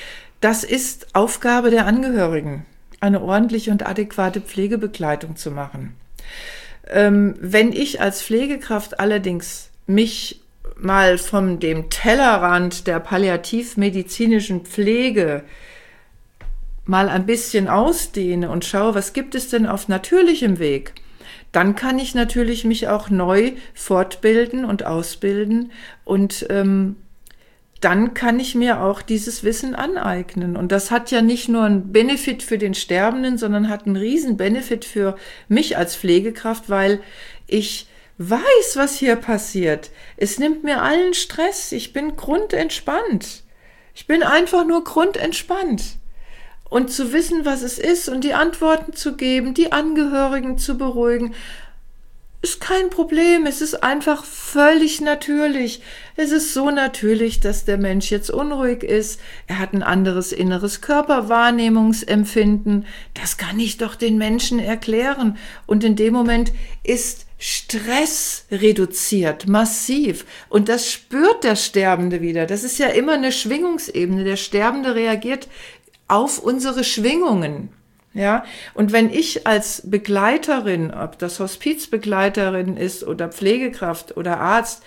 das ist Aufgabe der Angehörigen, eine ordentliche und adäquate Pflegebegleitung zu machen. Ähm, wenn ich als Pflegekraft allerdings mich mal von dem Tellerrand der palliativmedizinischen Pflege mal ein bisschen ausdehne und schaue, was gibt es denn auf natürlichem Weg, dann kann ich natürlich mich auch neu fortbilden und ausbilden und ähm, dann kann ich mir auch dieses Wissen aneignen. Und das hat ja nicht nur einen Benefit für den Sterbenden, sondern hat einen riesen Benefit für mich als Pflegekraft, weil ich weiß, was hier passiert. Es nimmt mir allen Stress. Ich bin grundentspannt. Ich bin einfach nur grundentspannt. Und zu wissen, was es ist und die Antworten zu geben, die Angehörigen zu beruhigen, ist kein Problem. Es ist einfach völlig natürlich. Es ist so natürlich, dass der Mensch jetzt unruhig ist. Er hat ein anderes inneres Körperwahrnehmungsempfinden. Das kann ich doch den Menschen erklären. Und in dem Moment ist Stress reduziert, massiv. Und das spürt der Sterbende wieder. Das ist ja immer eine Schwingungsebene. Der Sterbende reagiert auf unsere Schwingungen. Ja, und wenn ich als Begleiterin, ob das Hospizbegleiterin ist oder Pflegekraft oder Arzt,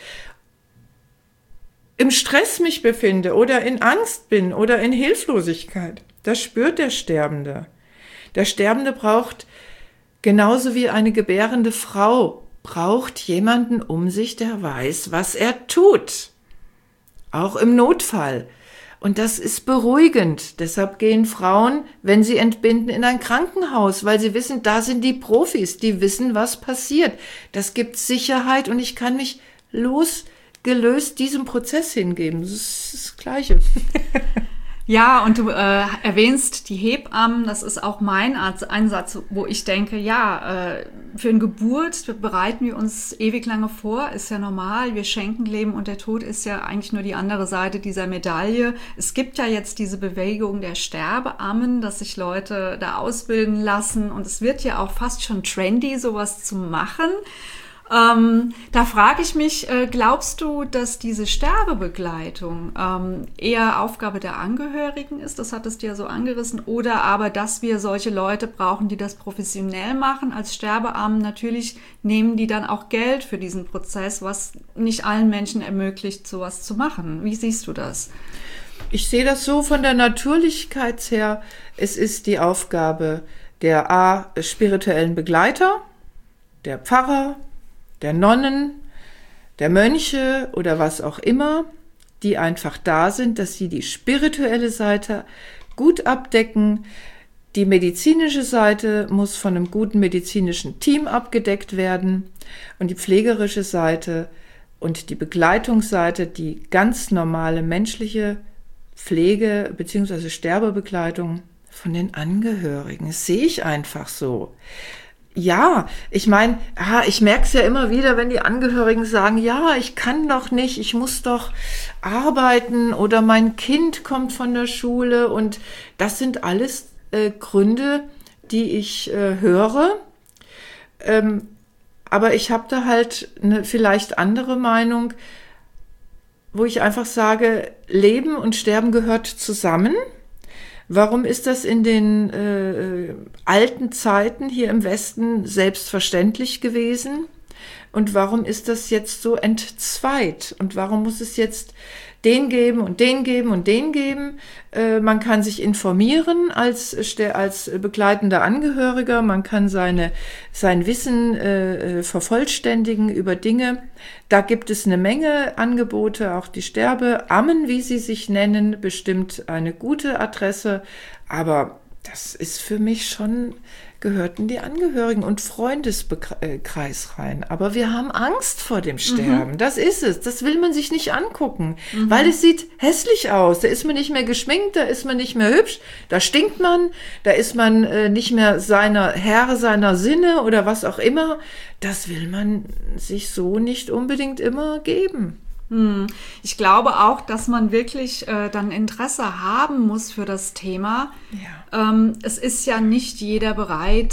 im Stress mich befinde oder in Angst bin oder in Hilflosigkeit, das spürt der Sterbende. Der Sterbende braucht, genauso wie eine gebärende Frau, braucht jemanden um sich, der weiß, was er tut. Auch im Notfall. Und das ist beruhigend. Deshalb gehen Frauen, wenn sie entbinden, in ein Krankenhaus, weil sie wissen, da sind die Profis, die wissen, was passiert. Das gibt Sicherheit und ich kann mich losgelöst diesem Prozess hingeben. Das ist das Gleiche. Ja, und du äh, erwähnst die Hebammen, das ist auch mein Einsatz, wo ich denke, ja, äh, für eine Geburt bereiten wir uns ewig lange vor, ist ja normal, wir schenken Leben und der Tod ist ja eigentlich nur die andere Seite dieser Medaille. Es gibt ja jetzt diese Bewegung der Sterbeammen, dass sich Leute da ausbilden lassen und es wird ja auch fast schon trendy, sowas zu machen. Ähm, da frage ich mich, äh, glaubst du, dass diese Sterbebegleitung ähm, eher Aufgabe der Angehörigen ist? Das hattest du ja so angerissen. Oder aber, dass wir solche Leute brauchen, die das professionell machen als Sterbeammen. Natürlich nehmen die dann auch Geld für diesen Prozess, was nicht allen Menschen ermöglicht, sowas zu machen. Wie siehst du das? Ich sehe das so von der Natürlichkeit her. Es ist die Aufgabe der A, spirituellen Begleiter, der Pfarrer, der Nonnen, der Mönche oder was auch immer, die einfach da sind, dass sie die spirituelle Seite gut abdecken. Die medizinische Seite muss von einem guten medizinischen Team abgedeckt werden und die pflegerische Seite und die Begleitungsseite, die ganz normale menschliche Pflege bzw. Sterbebegleitung von den Angehörigen. Das sehe ich einfach so. Ja, ich meine, ah, ich merke es ja immer wieder, wenn die Angehörigen sagen, ja, ich kann doch nicht, ich muss doch arbeiten oder mein Kind kommt von der Schule und das sind alles äh, Gründe, die ich äh, höre. Ähm, aber ich habe da halt eine vielleicht andere Meinung, wo ich einfach sage, Leben und Sterben gehört zusammen. Warum ist das in den äh, alten Zeiten hier im Westen selbstverständlich gewesen? Und warum ist das jetzt so entzweit? Und warum muss es jetzt den geben und den geben und den geben? Äh, man kann sich informieren als, als begleitender Angehöriger. Man kann seine, sein Wissen äh, vervollständigen über Dinge. Da gibt es eine Menge Angebote, auch die Sterbeammen, wie sie sich nennen, bestimmt eine gute Adresse. Aber das ist für mich schon, gehörten die Angehörigen und Freundeskreis rein. Aber wir haben Angst vor dem Sterben. Mhm. Das ist es. Das will man sich nicht angucken, mhm. weil es sieht hässlich aus. Da ist man nicht mehr geschminkt, da ist man nicht mehr hübsch, da stinkt man, da ist man äh, nicht mehr seiner Herr seiner Sinne oder was auch immer. Das will man sich so nicht unbedingt immer geben. Ich glaube auch, dass man wirklich äh, dann Interesse haben muss für das Thema. Ja. Ähm, es ist ja nicht jeder bereit,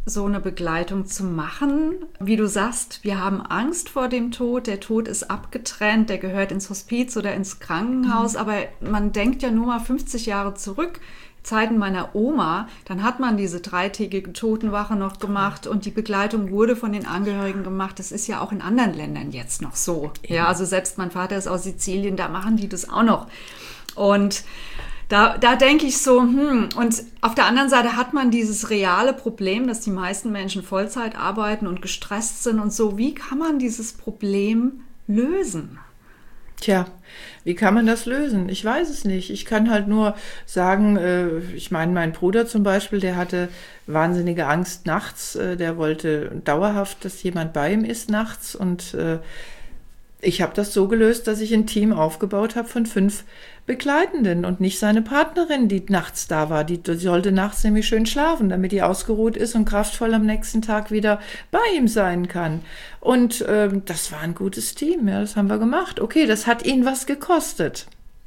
so eine Begleitung zu machen? Wie du sagst, wir haben Angst vor dem Tod, der Tod ist abgetrennt, der gehört ins Hospiz oder ins Krankenhaus, mhm. aber man denkt ja nur mal fünfzig Jahre zurück, Zeiten meiner Oma, dann hat man diese dreitägige Totenwache noch gemacht und die Begleitung wurde von den Angehörigen gemacht. Das ist ja auch in anderen Ländern jetzt noch so. Ja, also selbst mein Vater ist aus Sizilien, da machen die das auch noch. Und da, da denke ich so, hm, und auf der anderen Seite hat man dieses reale Problem, dass die meisten Menschen Vollzeit arbeiten und gestresst sind und so. Wie kann man dieses Problem lösen? Tja, wie kann man das lösen? Ich weiß es nicht. Ich kann halt nur sagen, äh, ich meine, mein Bruder zum Beispiel, der hatte wahnsinnige Angst nachts. Äh, der wollte dauerhaft, dass jemand bei ihm ist nachts. Und äh, ich habe das so gelöst, dass ich ein Team aufgebaut habe von fünf Begleitenden und nicht seine Partnerin, die nachts da war. Die, die sollte nachts nämlich schön schlafen, damit die ausgeruht ist und kraftvoll am nächsten Tag wieder bei ihm sein kann. Und ähm, das war ein gutes Team, ja, das haben wir gemacht. Okay, das hat ihn was gekostet.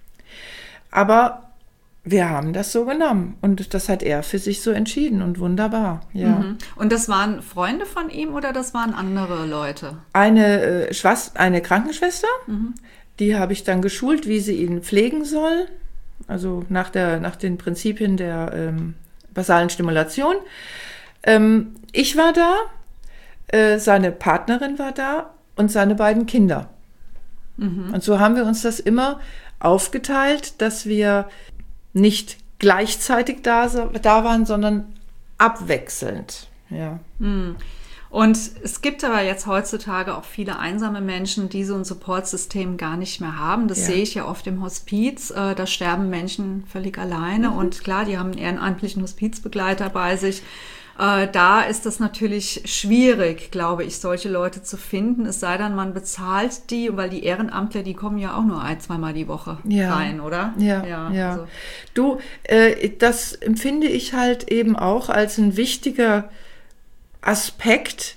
Aber wir haben das so genommen und das hat er für sich so entschieden und wunderbar. Ja. Mhm. Und das waren Freunde von ihm oder das waren andere Leute? Eine, äh, Schwast- eine Krankenschwester, mhm. die habe ich dann geschult, wie sie ihn pflegen soll, also nach, der, nach den Prinzipien der ähm, basalen Stimulation. Ähm, ich war da, äh, seine Partnerin war da und seine beiden Kinder. Mhm. Und so haben wir uns das immer aufgeteilt, dass wir nicht gleichzeitig da, da waren, sondern abwechselnd. Ja. Mhm. Und es gibt aber jetzt heutzutage auch viele einsame Menschen, die so ein Supportsystem gar nicht mehr haben. Das ja. sehe ich ja oft im Hospiz. Äh, da sterben Menschen völlig alleine. Mhm. Und klar, die haben einen ehrenamtlichen Hospizbegleiter bei sich. Äh, da ist das natürlich schwierig, glaube ich, solche Leute zu finden. Es sei denn, man bezahlt die, weil die Ehrenamtler, die kommen ja auch nur ein, zweimal die Woche ja. rein, oder? Ja, ja. ja. Also. Du, äh, das empfinde ich halt eben auch als ein wichtiger Aspekt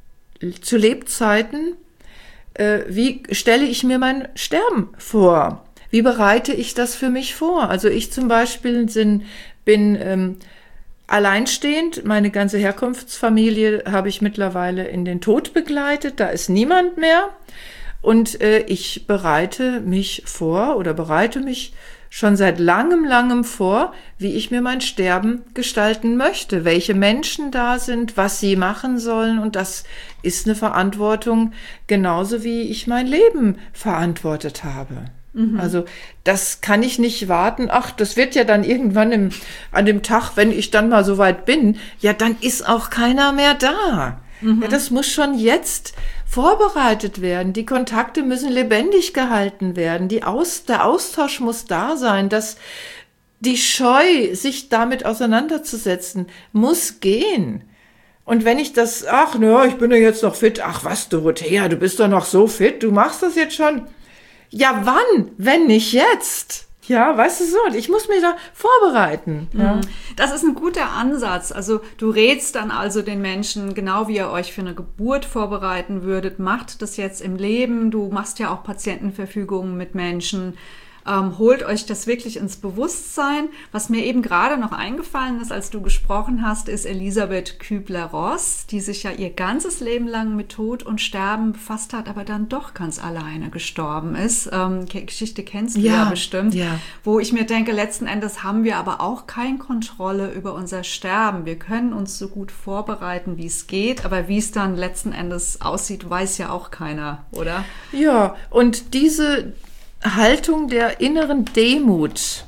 zu Lebzeiten. Äh, wie stelle ich mir mein Sterben vor? Wie bereite ich das für mich vor? Also ich zum Beispiel sind, bin ähm, alleinstehend. Meine ganze Herkunftsfamilie habe ich mittlerweile in den Tod begleitet. Da ist niemand mehr. Und äh, ich bereite mich vor oder bereite mich schon seit langem, langem vor, wie ich mir mein Sterben gestalten möchte, welche Menschen da sind, was sie machen sollen. Und das ist eine Verantwortung, genauso wie ich mein Leben verantwortet habe. Mhm. Also das kann ich nicht warten. Ach, das wird ja dann irgendwann im, an dem Tag, wenn ich dann mal so weit bin, ja, dann ist auch keiner mehr da. Mhm. Ja, das muss schon jetzt vorbereitet werden. Die Kontakte müssen lebendig gehalten werden. Die Aus, der Austausch muss da sein. Das, die Scheu, sich damit auseinanderzusetzen, muss gehen. Und wenn ich das, ach, na, ich bin ja jetzt noch fit. Ach was, Dorothea, du bist doch noch so fit. Du machst das jetzt schon. Ja, wann, wenn nicht jetzt? Ja, weißt du so, ich muss mich da vorbereiten. Ja. Das ist ein guter Ansatz. Also du rätst dann also den Menschen, genau wie ihr euch für eine Geburt vorbereiten würdet, macht das jetzt im Leben. Du machst ja auch Patientenverfügungen mit Menschen. Ähm, holt euch das wirklich ins Bewusstsein. Was mir eben gerade noch eingefallen ist, als du gesprochen hast, ist Elisabeth Kübler-Ross, die sich ja ihr ganzes Leben lang mit Tod und Sterben befasst hat, aber dann doch ganz alleine gestorben ist. Ähm, Geschichte kennst du ja, ja bestimmt. Ja. Wo ich mir denke, letzten Endes haben wir aber auch keine Kontrolle über unser Sterben. Wir können uns so gut vorbereiten, wie es geht, aber wie es dann letzten Endes aussieht, weiß ja auch keiner, oder? Ja, und diese Haltung der inneren Demut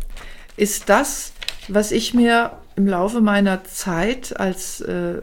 ist das, was ich mir im Laufe meiner Zeit als äh,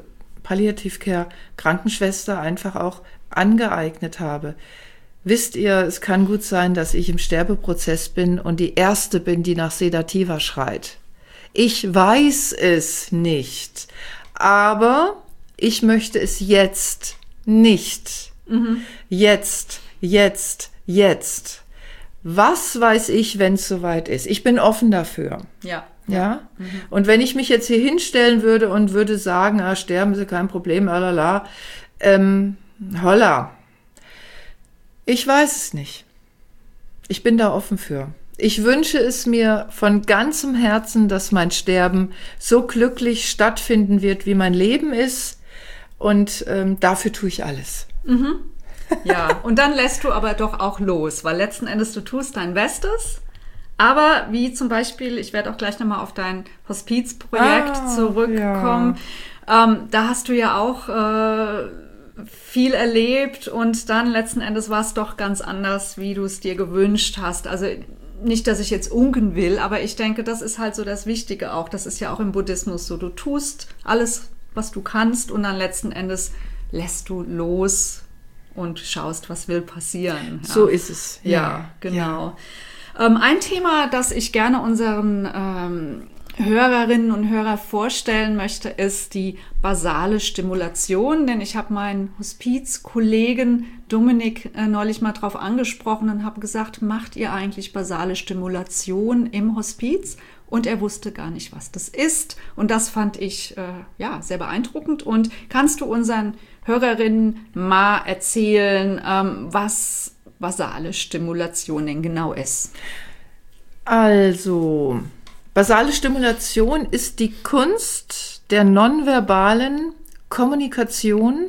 Palliative-Care-Krankenschwester einfach auch angeeignet habe. Wisst ihr, es kann gut sein, dass ich im Sterbeprozess bin und die Erste bin, die nach Sedativa schreit. Ich weiß es nicht, aber ich möchte es jetzt nicht. Mhm. Jetzt, jetzt, jetzt. Was weiß ich, wenn es soweit ist? Ich bin offen dafür. Ja. Ja. Mhm. Und wenn ich mich jetzt hier hinstellen würde und würde sagen, ah, sterben Sie, kein Problem, alala, ähm, holla. Ich weiß es nicht. Ich bin da offen für. Ich wünsche es mir von ganzem Herzen, dass mein Sterben so glücklich stattfinden wird, wie mein Leben ist. Und ähm, dafür tue ich alles. Mhm. Ja, und dann lässt du aber doch auch los, weil letzten Endes du tust dein Bestes. Aber wie zum Beispiel, ich werde auch gleich nochmal auf dein Hospizprojekt ah, zurückkommen. Ja. Ähm, da hast du ja auch äh, viel erlebt und dann letzten Endes war es doch ganz anders, wie du es dir gewünscht hast. Also nicht, dass ich jetzt unken will, aber ich denke, das ist halt so das Wichtige auch. Das ist ja auch im Buddhismus so. Du tust alles, was du kannst und dann letzten Endes lässt du los und schaust, was will passieren. Ja. So ist es. Ja, ja genau. Ja. Ähm, ein Thema, das ich gerne unseren ähm, Hörerinnen und Hörer vorstellen möchte, ist die basale Stimulation, denn ich habe meinen Hospizkollegen Dominik äh, neulich mal drauf angesprochen und habe gesagt, macht ihr eigentlich basale Stimulation im Hospiz? Und er wusste gar nicht, was das ist. Und das fand ich äh, ja sehr beeindruckend. Und kannst du unseren Hörerinnen mal erzählen, ähm, was basale Stimulation denn genau ist? Also, basale Stimulation ist die Kunst der nonverbalen Kommunikation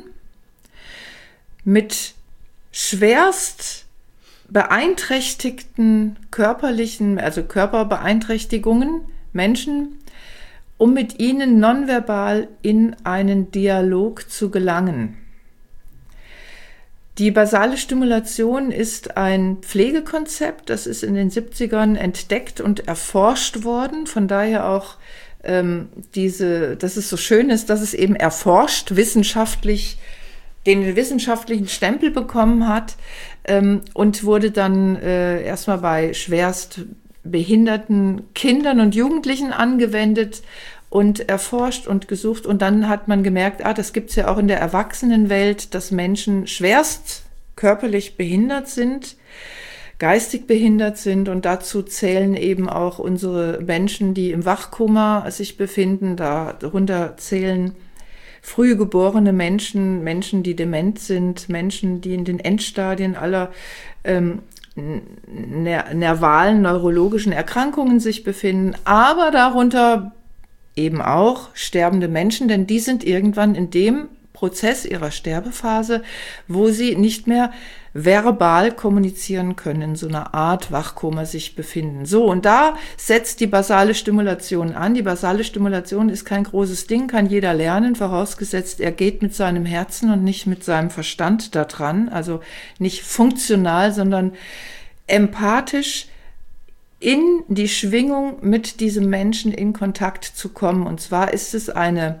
mit schwerst beeinträchtigten körperlichen, also Körperbeeinträchtigungen, Menschen, um mit ihnen nonverbal in einen Dialog zu gelangen. Die basale Stimulation ist ein Pflegekonzept, das ist in den siebzigern entdeckt und erforscht worden, von daher auch ähm, diese, dass es so schön ist, dass es eben erforscht, wissenschaftlich, den wissenschaftlichen Stempel bekommen hat ähm, und wurde dann äh, erstmal bei schwerst behinderten Kindern und Jugendlichen angewendet und erforscht und gesucht. Und dann hat man gemerkt, ah, das gibt es ja auch in der Erwachsenenwelt, dass Menschen schwerst körperlich behindert sind, geistig behindert sind. Und dazu zählen eben auch unsere Menschen, die im Wachkoma sich befinden. Darunter zählen früh geborene Menschen, Menschen, die dement sind, Menschen, die in den Endstadien aller ähm, ner- nervalen, neurologischen Erkrankungen sich befinden, aber darunter eben auch sterbende Menschen, denn die sind irgendwann in dem Prozess ihrer Sterbephase, wo sie nicht mehr verbal kommunizieren können, in so einer Art Wachkoma sich befinden. So, und da setzt die basale Stimulation an. Die basale Stimulation ist kein großes Ding, kann jeder lernen, vorausgesetzt, er geht mit seinem Herzen und nicht mit seinem Verstand da dran, also nicht funktional, sondern empathisch in die Schwingung mit diesem Menschen in Kontakt zu kommen. Und zwar ist es eine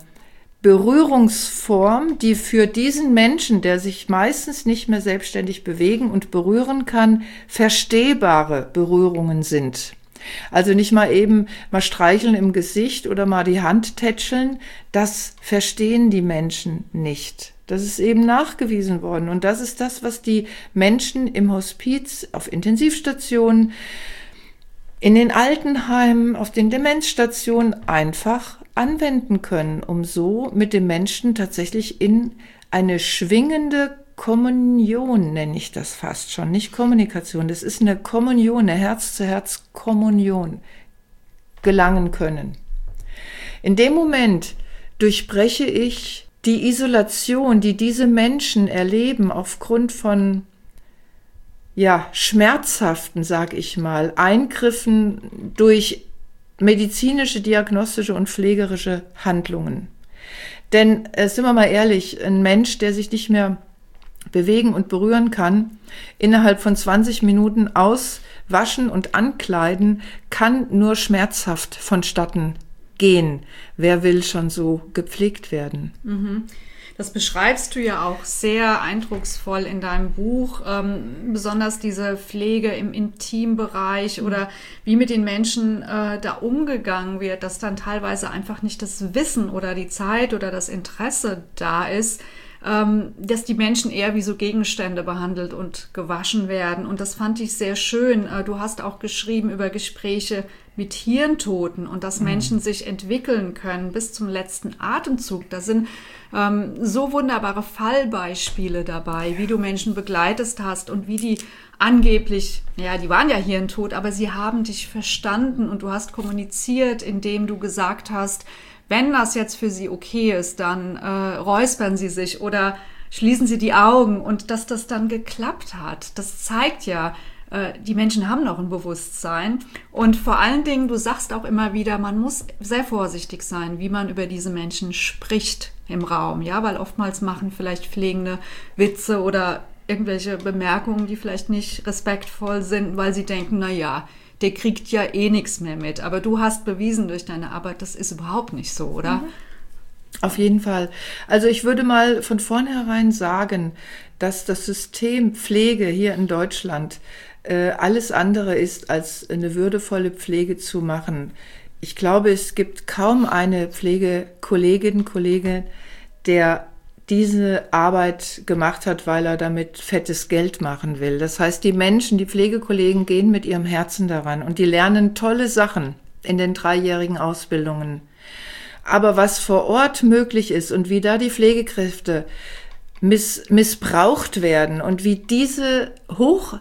Berührungsform, die für diesen Menschen, der sich meistens nicht mehr selbstständig bewegen und berühren kann, verstehbare Berührungen sind. Also nicht mal eben mal streicheln im Gesicht oder mal die Hand tätscheln, das verstehen die Menschen nicht. Das ist eben nachgewiesen worden. Und das ist das, was die Menschen im Hospiz, auf Intensivstationen, in den Altenheimen, auf den Demenzstationen einfach anwenden können, um so mit dem Menschen tatsächlich in eine schwingende Kommunion, nenne ich das fast schon, nicht Kommunikation, das ist eine Kommunion, eine Herz-zu-Herz-Kommunion gelangen können. In dem Moment durchbreche ich die Isolation, die diese Menschen erleben aufgrund von ja, schmerzhaften, sag ich mal, Eingriffen durch medizinische, diagnostische und pflegerische Handlungen. Denn, äh, sind wir mal ehrlich, ein Mensch, der sich nicht mehr bewegen und berühren kann, innerhalb von zwanzig Minuten auswaschen und ankleiden, kann nur schmerzhaft vonstatten gehen. Wer will schon so gepflegt werden? Mhm. Das beschreibst du ja auch sehr eindrucksvoll in deinem Buch, ähm, besonders diese Pflege im Intimbereich oder wie mit den Menschen äh, da umgegangen wird, dass dann teilweise einfach nicht das Wissen oder die Zeit oder das Interesse da ist, ähm, dass die Menschen eher wie so Gegenstände behandelt und gewaschen werden. Und das fand ich sehr schön. Äh, du hast auch geschrieben über Gespräche mit Hirntoten und dass mhm. Menschen sich entwickeln können bis zum letzten Atemzug. Da sind ähm, so wunderbare Fallbeispiele dabei, wie du Menschen begleitet hast und wie die angeblich, ja, die waren ja hirntot, aber sie haben dich verstanden und du hast kommuniziert, indem du gesagt hast, wenn das jetzt für sie okay ist, dann äh, räuspern sie sich oder schließen sie die Augen und dass das dann geklappt hat. Das zeigt ja, äh, die Menschen haben noch ein Bewusstsein und vor allen Dingen, du sagst auch immer wieder, man muss sehr vorsichtig sein, wie man über diese Menschen spricht im Raum, ja, weil oftmals machen vielleicht Pflegende Witze oder irgendwelche Bemerkungen, die vielleicht nicht respektvoll sind, weil sie denken, na ja, der kriegt ja eh nichts mehr mit. Aber du hast bewiesen durch deine Arbeit, das ist überhaupt nicht so, oder? Mhm. Auf jeden Fall. Also ich würde mal von vornherein sagen, dass das System Pflege hier in Deutschland äh, alles andere ist, als eine würdevolle Pflege zu machen. Ich glaube, es gibt kaum eine Pflegekollegin, Kollege, der diese Arbeit gemacht hat, weil er damit fettes Geld machen will. Das heißt, die Menschen, die Pflegekollegen gehen mit ihrem Herzen daran und die lernen tolle Sachen in den dreijährigen Ausbildungen. Aber was vor Ort möglich ist und wie da die Pflegekräfte miss- missbraucht werden und wie diese hoch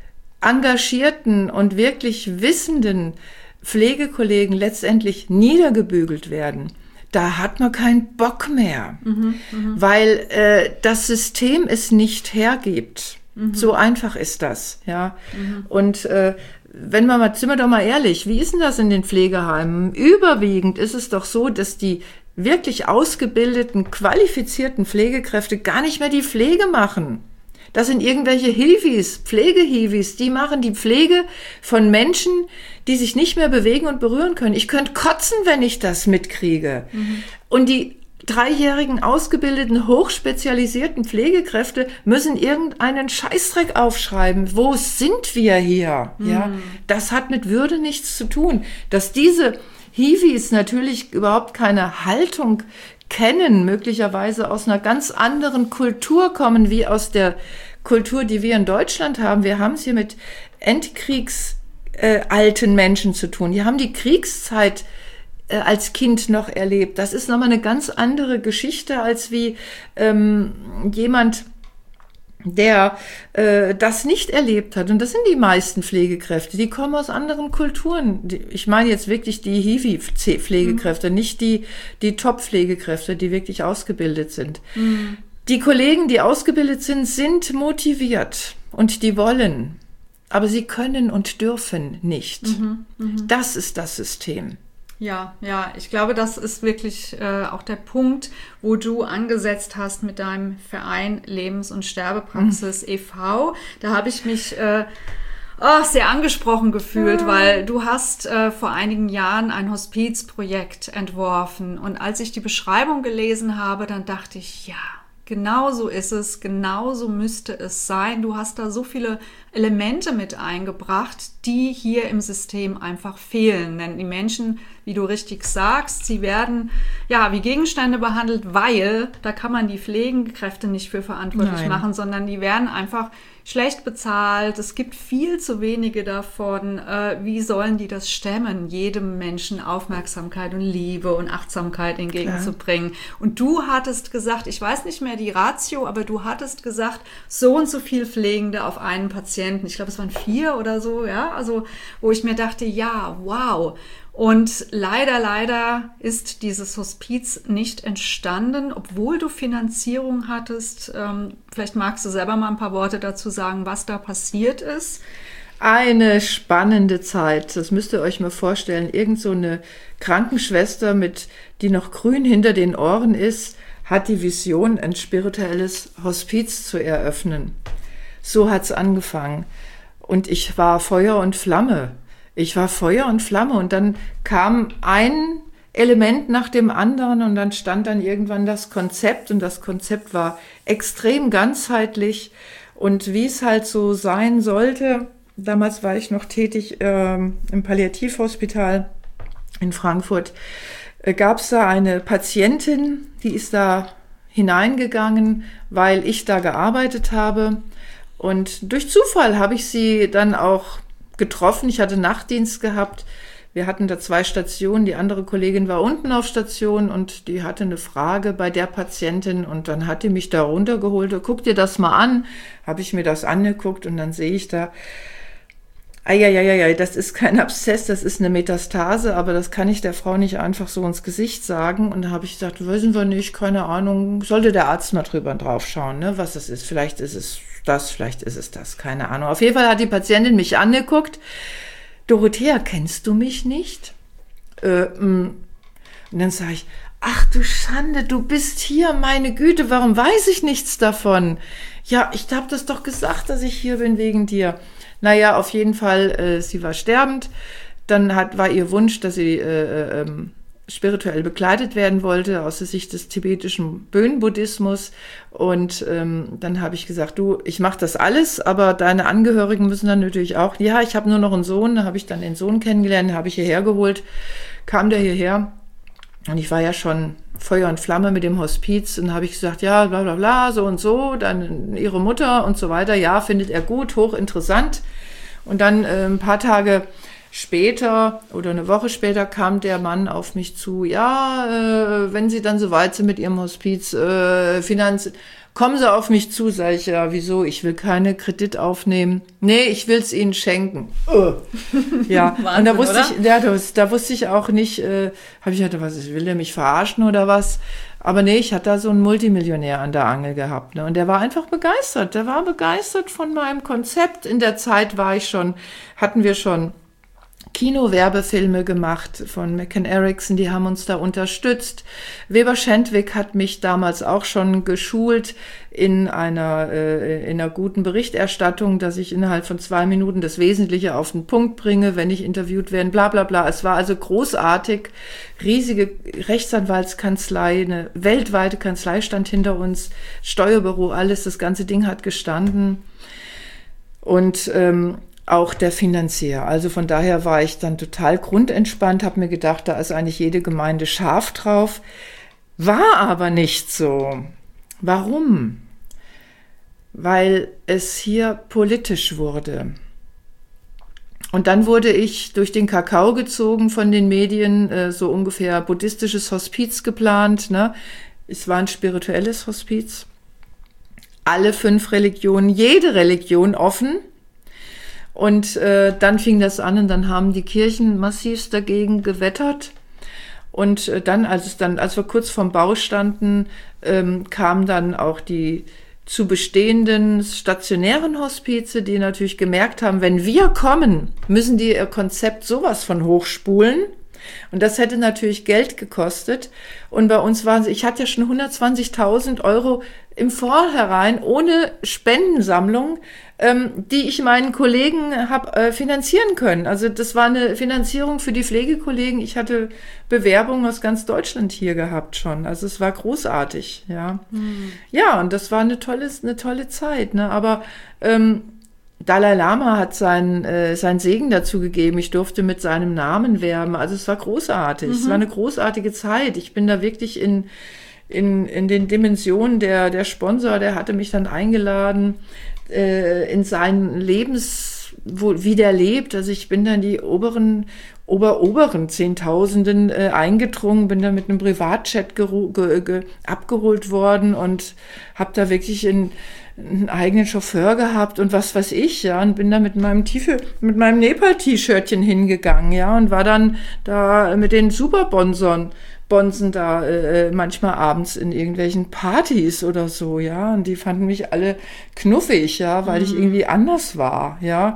engagierten und wirklich wissenden Pflegekollegen letztendlich niedergebügelt werden, da hat man keinen Bock mehr, mhm, weil äh, das System es nicht hergibt. Mhm. So einfach ist das, ja. Mhm. Und äh, wenn man mal, sind wir doch mal ehrlich, wie ist denn das in den Pflegeheimen? Überwiegend ist es doch so, dass die wirklich ausgebildeten, qualifizierten Pflegekräfte gar nicht mehr die Pflege machen. Das sind irgendwelche Hiwis, Pflegehiwis, die machen die Pflege von Menschen, die sich nicht mehr bewegen und berühren können. Ich könnte kotzen, wenn ich das mitkriege. Mhm. Und die dreijährigen ausgebildeten, hochspezialisierten Pflegekräfte müssen irgendeinen Scheißdreck aufschreiben. Wo sind wir hier? Mhm. Ja, das hat mit Würde nichts zu tun. Dass diese Hiwis natürlich überhaupt keine Haltung kennen, möglicherweise aus einer ganz anderen Kultur kommen, wie aus der Kultur, die wir in Deutschland haben. Wir haben es hier mit Endkriegs äh, alten Menschen zu tun. Die haben die Kriegszeit äh, als Kind noch erlebt. Das ist nochmal eine ganz andere Geschichte, als wie ähm, jemand, der äh, das nicht erlebt hat. Und das sind die meisten Pflegekräfte. Die kommen aus anderen Kulturen. Die, ich meine jetzt wirklich die Hiwi-Pflegekräfte, mhm. nicht die, die Top-Pflegekräfte, die wirklich ausgebildet sind. Mhm. Die Kollegen, die ausgebildet sind, sind motiviert und die wollen. Aber sie können und dürfen nicht. Mhm. Mhm. Das ist das System. Ja, ja, ich glaube, das ist wirklich äh, auch der Punkt, wo du angesetzt hast mit deinem Verein Lebens- und Sterbepraxis mhm. e V Da habe ich mich äh, oh, sehr angesprochen gefühlt, ja. weil du hast äh, vor einigen Jahren ein Hospizprojekt entworfen. Und als ich die Beschreibung gelesen habe, dann dachte ich, ja, genau so ist es, genau so müsste es sein. Du hast da so viele Elemente mit eingebracht, die hier im System einfach fehlen. Denn die Menschen, wie du richtig sagst, sie werden ja wie Gegenstände behandelt, weil da kann man die Pflegekräfte nicht für verantwortlich Nein. machen, sondern die werden einfach schlecht bezahlt. Es gibt viel zu wenige davon. Äh, wie sollen die das stemmen, jedem Menschen Aufmerksamkeit und Liebe und Achtsamkeit entgegenzubringen? Klar. Und du hattest gesagt, ich weiß nicht mehr die Ratio, aber du hattest gesagt, so und so viel Pflegende auf einen Patienten. Ich glaube, es waren vier oder so, ja, also wo ich mir dachte, ja, wow. Und leider, leider ist dieses Hospiz nicht entstanden, obwohl du Finanzierung hattest. Ähm, vielleicht magst du selber mal ein paar Worte dazu sagen, was da passiert ist. Eine spannende Zeit. Das müsst ihr euch mal vorstellen. Irgend so eine Krankenschwester, mit, die noch grün hinter den Ohren ist, hat die Vision, ein spirituelles Hospiz zu eröffnen. So hat's angefangen. Und ich war Feuer und Flamme. Ich war Feuer und Flamme und dann kam ein Element nach dem anderen und dann stand dann irgendwann das Konzept und das Konzept war extrem ganzheitlich und wie es halt so sein sollte. Damals war ich noch tätig ähm, im Palliativhospital in Frankfurt. Äh, gab es da eine Patientin, die ist da hineingegangen, weil ich da gearbeitet habe. Und durch Zufall habe ich sie dann auch getroffen. Ich hatte Nachtdienst gehabt. Wir hatten da zwei Stationen. Die andere Kollegin war unten auf Station und die hatte eine Frage bei der Patientin. Und dann hat die mich da runtergeholt. Guck dir das mal an. Habe ich mir das angeguckt und dann sehe ich da, eieieiei, das ist kein Abszess, das ist eine Metastase, aber das kann ich der Frau nicht einfach so ins Gesicht sagen. Und da habe ich gesagt, wissen wir nicht, keine Ahnung, sollte der Arzt mal drüber drauf schauen, ne, was das ist. Vielleicht ist es das, vielleicht ist es das, keine Ahnung. Auf jeden Fall hat die Patientin mich angeguckt. Dorothea, kennst du mich nicht? Äh, und dann sage ich, ach du Schande, du bist hier, meine Güte, warum weiß ich nichts davon? Ja, ich habe das doch gesagt, dass ich hier bin wegen dir. Naja, auf jeden Fall, äh, sie war sterbend. Dann hat, war ihr Wunsch, dass sie äh, äh, spirituell begleitet werden wollte aus der Sicht des tibetischen Bön-Buddhismus. Und ähm, dann habe ich gesagt, du, ich mache das alles, aber deine Angehörigen müssen dann natürlich auch. Ja, ich habe nur noch einen Sohn, da habe ich dann den Sohn kennengelernt, den habe ich hierher geholt, kam der hierher. Und ich war ja schon Feuer und Flamme mit dem Hospiz. Und habe ich gesagt, ja, bla bla bla, so und so, dann ihre Mutter und so weiter. Ja, findet er gut, hochinteressant. Und dann äh, ein paar Tage später oder eine Woche später kam der Mann auf mich zu. Ja, äh, wenn Sie dann so weit sind mit Ihrem Hospiz, äh, Finanz, kommen Sie auf mich zu. Sag ich, ja, wieso? Ich will keine Kredit aufnehmen. Nee, ich will es Ihnen schenken. Uh. Ja, Wahnsinn, und da wusste oder? ich, ja, das, da wusste ich auch nicht, äh, habe ich gedacht, was, will der mich verarschen oder was? Aber nee, ich hatte da so einen Multimillionär an der Angel gehabt, ne? Und der war einfach begeistert. Der war begeistert von meinem Konzept. In der Zeit war ich schon, hatten wir schon Kino-Werbefilme gemacht von McCann Erickson, die haben uns da unterstützt. Weber Schendwick hat mich damals auch schon geschult in einer, äh, in einer guten Berichterstattung, dass ich innerhalb von zwei Minuten das Wesentliche auf den Punkt bringe, wenn ich interviewt werde, bla bla bla. Es war also großartig, riesige Rechtsanwaltskanzlei, eine weltweite Kanzlei stand hinter uns, Steuerbüro, alles, das ganze Ding hat gestanden. Und ähm, auch der Finanzier. Also von daher war ich dann total grundentspannt, habe mir gedacht, da ist eigentlich jede Gemeinde scharf drauf. War aber nicht so. Warum? Weil es hier politisch wurde. Und dann wurde ich durch den Kakao gezogen von den Medien, äh, so ungefähr buddhistisches Hospiz geplant, ne? Es war ein spirituelles Hospiz. Alle fünf Religionen, jede Religion offen. Und äh, dann fing das an und dann haben die Kirchen massivst dagegen gewettert. Und äh, dann, als es dann, als wir kurz vorm Bau standen, ähm, kamen dann auch die zu bestehenden stationären Hospize, die natürlich gemerkt haben, wenn wir kommen, müssen die ihr Konzept sowas von hochspulen. Und das hätte natürlich Geld gekostet. Und bei uns waren sie, ich hatte ja schon hundertzwanzigtausend Euro im Vorhinein ohne Spendensammlung, ähm, die ich meinen Kollegen habe äh, finanzieren können. Also das war eine Finanzierung für die Pflegekollegen. Ich hatte Bewerbungen aus ganz Deutschland hier gehabt schon. Also es war großartig, ja. Mhm. Ja, und das war eine tolle, eine tolle Zeit, ne? Aber ähm, Dalai Lama hat seinen, äh, seinen Segen dazu gegeben. Ich durfte mit seinem Namen werben. Also es war großartig. Mhm. Es war eine großartige Zeit. Ich bin da wirklich in, in, in den Dimensionen, der, der Sponsor, der hatte mich dann eingeladen, äh, in seinen Lebens, wo, wie der lebt. Also ich bin dann die oberen, ober-oberen Zehntausenden äh, eingedrungen, bin dann mit einem Privatjet geru- ge- ge- abgeholt worden und habe da wirklich in einen eigenen Chauffeur gehabt und was weiß ich, ja, und bin da mit meinem Tiefe, mit meinem Nepal-T-Shirtchen hingegangen, ja, und war dann da mit den Superbonsen, Bonsen da äh, manchmal abends in irgendwelchen Partys oder so, ja, und die fanden mich alle knuffig, ja, weil mhm. ich irgendwie anders war, ja,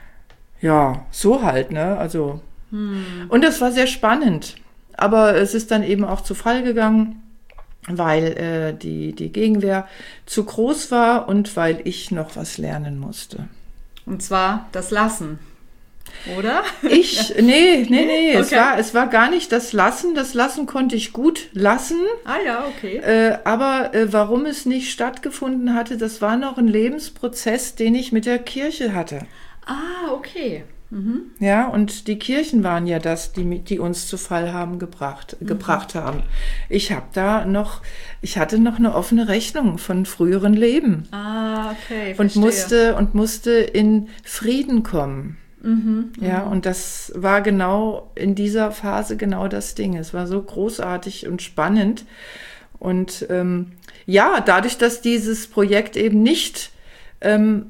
ja, so halt, ne, also, mhm. und das war sehr spannend, aber es ist dann eben auch zu Fall gegangen, weil äh, die, die Gegenwehr zu groß war und weil ich noch was lernen musste. Und zwar das Lassen, oder? Ich, nee, nee, nee, okay. es, war, es war gar nicht das Lassen. Das Lassen konnte ich gut lassen. Ah ja, okay. Äh, aber äh, warum es nicht stattgefunden hatte, das war noch ein Lebensprozess, den ich mit der Kirche hatte. Ah, okay. Mhm. Ja, und die Kirchen waren ja das, die, die uns zu Fall haben gebracht, mhm. gebracht haben. Ich habe da noch, ich hatte noch eine offene Rechnung von früheren Leben. Ah, okay, verstehe. Und musste, und musste in Frieden kommen. Mhm, ja, mhm. Und das war genau in dieser Phase genau das Ding. Es war so großartig und spannend. Und ähm, ja, dadurch, dass dieses Projekt eben nicht ähm,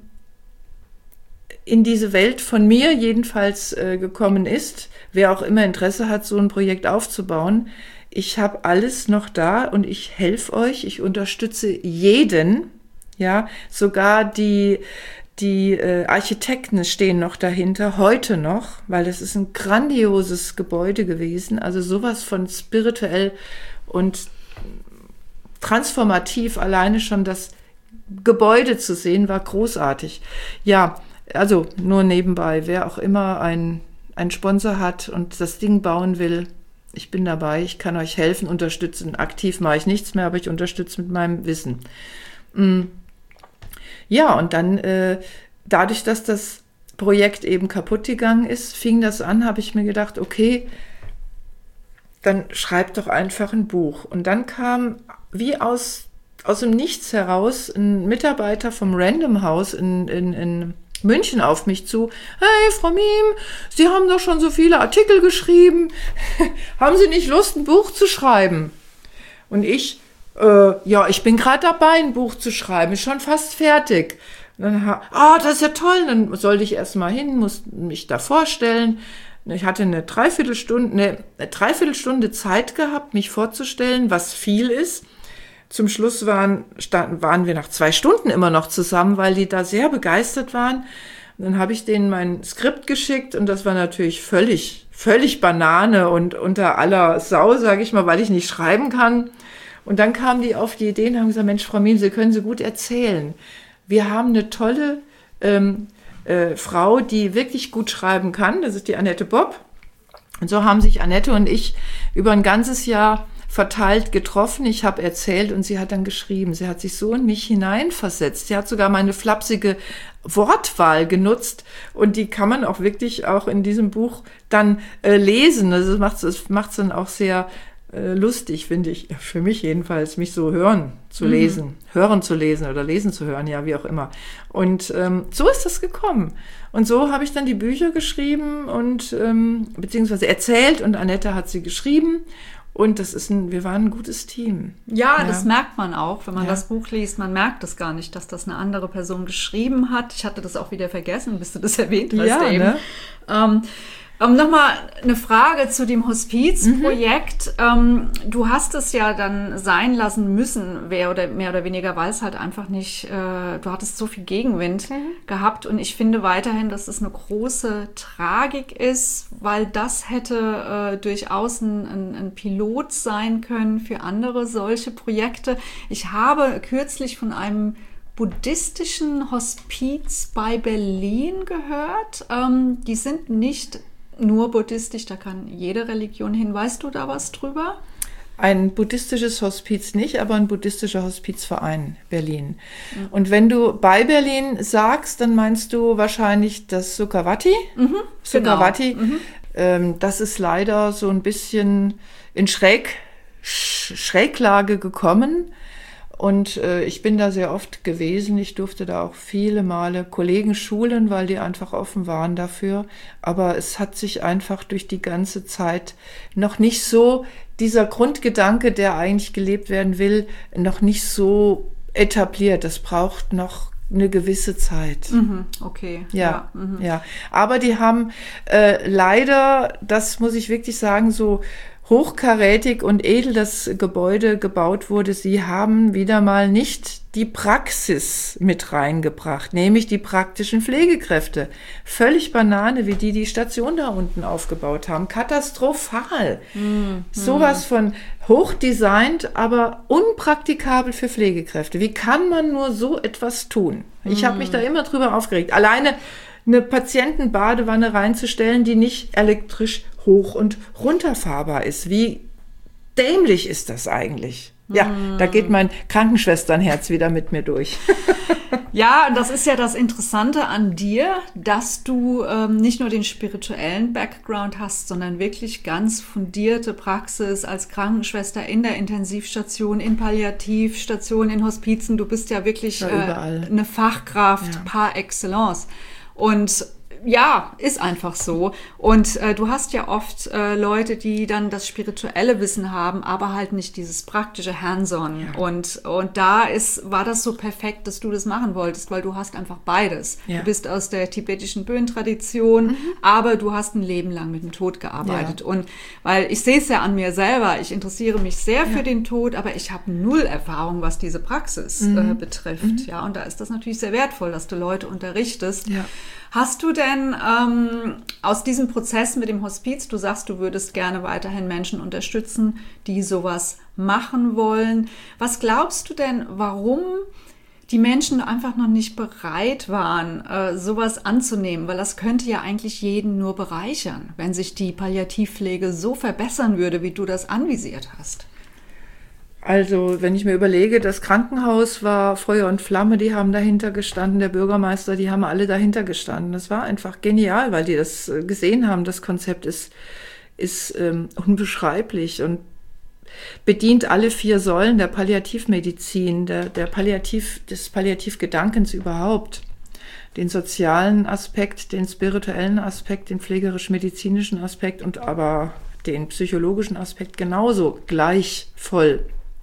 in diese Welt von mir jedenfalls äh, gekommen ist, wer auch immer Interesse hat, so ein Projekt aufzubauen, ich habe alles noch da und ich helfe euch, ich unterstütze jeden, ja, sogar die Die äh, Architekten stehen noch dahinter, heute noch, weil das ist ein grandioses Gebäude gewesen, also sowas von spirituell und transformativ, alleine schon das Gebäude zu sehen, war großartig. Ja, also nur nebenbei, wer auch immer ein, ein Sponsor hat und das Ding bauen will, ich bin dabei, ich kann euch helfen, unterstützen. Aktiv mache ich nichts mehr, aber ich unterstütze mit meinem Wissen. Mm. Ja, und dann äh, dadurch, dass das Projekt eben kaputt gegangen ist, fing das an, habe ich mir gedacht, okay, dann schreib doch einfach ein Buch. Und dann kam wie aus, aus dem Nichts heraus ein Mitarbeiter vom Random House in, in, in München auf mich zu. Hey, Frau Miem, Sie haben doch schon so viele Artikel geschrieben. Haben Sie nicht Lust, ein Buch zu schreiben? Und ich, äh, ja, ich bin gerade dabei, ein Buch zu schreiben, ist schon fast fertig. Und dann, ah, das ist ja toll. Dann sollte ich erst mal hin, musste mich da vorstellen. Ich hatte eine Dreiviertelstunde, eine, eine Dreiviertelstunde Zeit gehabt, mich vorzustellen, was viel ist. Zum Schluss waren, standen, waren wir nach zwei Stunden immer noch zusammen, weil die da sehr begeistert waren. Und dann habe ich denen mein Skript geschickt und das war natürlich völlig, völlig Banane und unter aller Sau, sage ich mal, weil ich nicht schreiben kann. Und dann kamen die auf die Idee und haben gesagt, Mensch, Frau Miem, Sie können so gut erzählen. Wir haben eine tolle ähm, äh, Frau, die wirklich gut schreiben kann. Das ist die Annette Bob. Und so haben sich Annette und ich über ein ganzes Jahr verteilt getroffen. Ich habe erzählt und sie hat dann geschrieben. Sie hat sich so in mich hineinversetzt. Sie hat sogar meine flapsige Wortwahl genutzt und die kann man auch wirklich auch in diesem Buch dann äh, lesen. Also das macht es macht's dann auch sehr äh, lustig, finde ich, für mich jedenfalls, mich so hören zu mhm. lesen, hören zu lesen oder lesen zu hören, ja, wie auch immer. Und ähm, so ist das gekommen. Und so habe ich dann die Bücher geschrieben und ähm, beziehungsweise erzählt und Annette hat sie geschrieben. Und das ist ein, wir waren ein gutes Team. Ja, ja, das merkt man auch, wenn man ja. das Buch liest. Man merkt es gar nicht, dass das eine andere Person geschrieben hat. Ich hatte das auch wieder vergessen, bis du das erwähnt hast ja, eben. Ne? Ähm, ähm, Nochmal eine Frage zu dem Hospizprojekt. Mhm. Ähm, du hast es ja dann sein lassen müssen, mehr oder, mehr oder weniger, weil es halt einfach nicht, äh, du hattest so viel Gegenwind mhm. gehabt. Und ich finde weiterhin, dass es eine große Tragik ist, weil das hätte äh, durchaus ein, ein, ein Pilot sein können für andere solche Projekte. Ich habe kürzlich von einem buddhistischen Hospiz bei Berlin gehört. Ähm, die sind nicht nur buddhistisch, da kann jede Religion hin. Weißt du da was drüber? Ein buddhistisches Hospiz nicht, aber ein buddhistischer Hospizverein Berlin. Mhm. Und wenn du bei Berlin sagst, dann meinst du wahrscheinlich das Sukhavati. Mhm, Sukhavati. Genau. Mhm. Ähm, das ist leider so ein bisschen in Schräg, Sch- Schräglage gekommen. Und äh, ich bin da sehr oft gewesen. Ich durfte da auch viele Male Kollegen schulen, weil die einfach offen waren dafür. Aber es hat sich einfach durch die ganze Zeit noch nicht so, dieser Grundgedanke, der eigentlich gelebt werden will, noch nicht so etabliert. Das braucht noch eine gewisse Zeit. Mhm, okay. Ja, ja, mhm. ja. Aber die haben äh, leider, das muss ich wirklich sagen, so hochkarätig und edel das Gebäude gebaut wurde, sie haben wieder mal nicht die Praxis mit reingebracht, nämlich die praktischen Pflegekräfte. Völlig Banane, wie die die Station da unten aufgebaut haben. Katastrophal. Mhm. Sowas von hochdesignt, aber unpraktikabel für Pflegekräfte. Wie kann man nur so etwas tun? Ich mhm. habe mich da immer drüber aufgeregt. Alleine eine Patientenbadewanne reinzustellen, die nicht elektrisch hoch- und runterfahrbar ist. Wie dämlich ist das eigentlich? Ja, mm. da geht mein Krankenschwesternherz wieder mit mir durch. Ja, das ist ja das Interessante an dir, dass du ähm, nicht nur den spirituellen Background hast, sondern wirklich ganz fundierte Praxis als Krankenschwester in der Intensivstation, in Palliativstationen, in Hospizen. Du bist ja wirklich ja, äh, eine Fachkraft ja. par excellence. Und ja, ist einfach so. Und äh, du hast ja oft äh, Leute, die dann das spirituelle Wissen haben, aber halt nicht dieses praktische Hands-on. Ja. Und, und da ist, war das so perfekt, dass du das machen wolltest, weil du hast einfach beides. Ja. Du bist aus der tibetischen Bön-Tradition, mhm. aber du hast ein Leben lang mit dem Tod gearbeitet. Ja. Und weil ich sehe es ja an mir selber, ich interessiere mich sehr ja. für den Tod, aber ich habe null Erfahrung, was diese Praxis mhm. äh, betrifft. Mhm. Ja, und da ist das natürlich sehr wertvoll, dass du Leute unterrichtest. Ja. Hast du denn ähm, aus diesem Prozess mit dem Hospiz, du sagst, du würdest gerne weiterhin Menschen unterstützen, die sowas machen wollen. Was glaubst du denn, warum die Menschen einfach noch nicht bereit waren, äh, sowas anzunehmen? Weil das könnte ja eigentlich jeden nur bereichern, wenn sich die Palliativpflege so verbessern würde, wie du das anvisiert hast. Also, wenn ich mir überlege, das Krankenhaus war Feuer und Flamme, die haben dahinter gestanden, der Bürgermeister, die haben alle dahinter gestanden. Das war einfach genial, weil die das gesehen haben. Das Konzept ist, ist ähm, unbeschreiblich und bedient alle vier Säulen der Palliativmedizin, der, der Palliativ, des Palliativgedankens überhaupt. Den sozialen Aspekt, den spirituellen Aspekt, den pflegerisch-medizinischen Aspekt und aber den psychologischen Aspekt genauso gleich voll.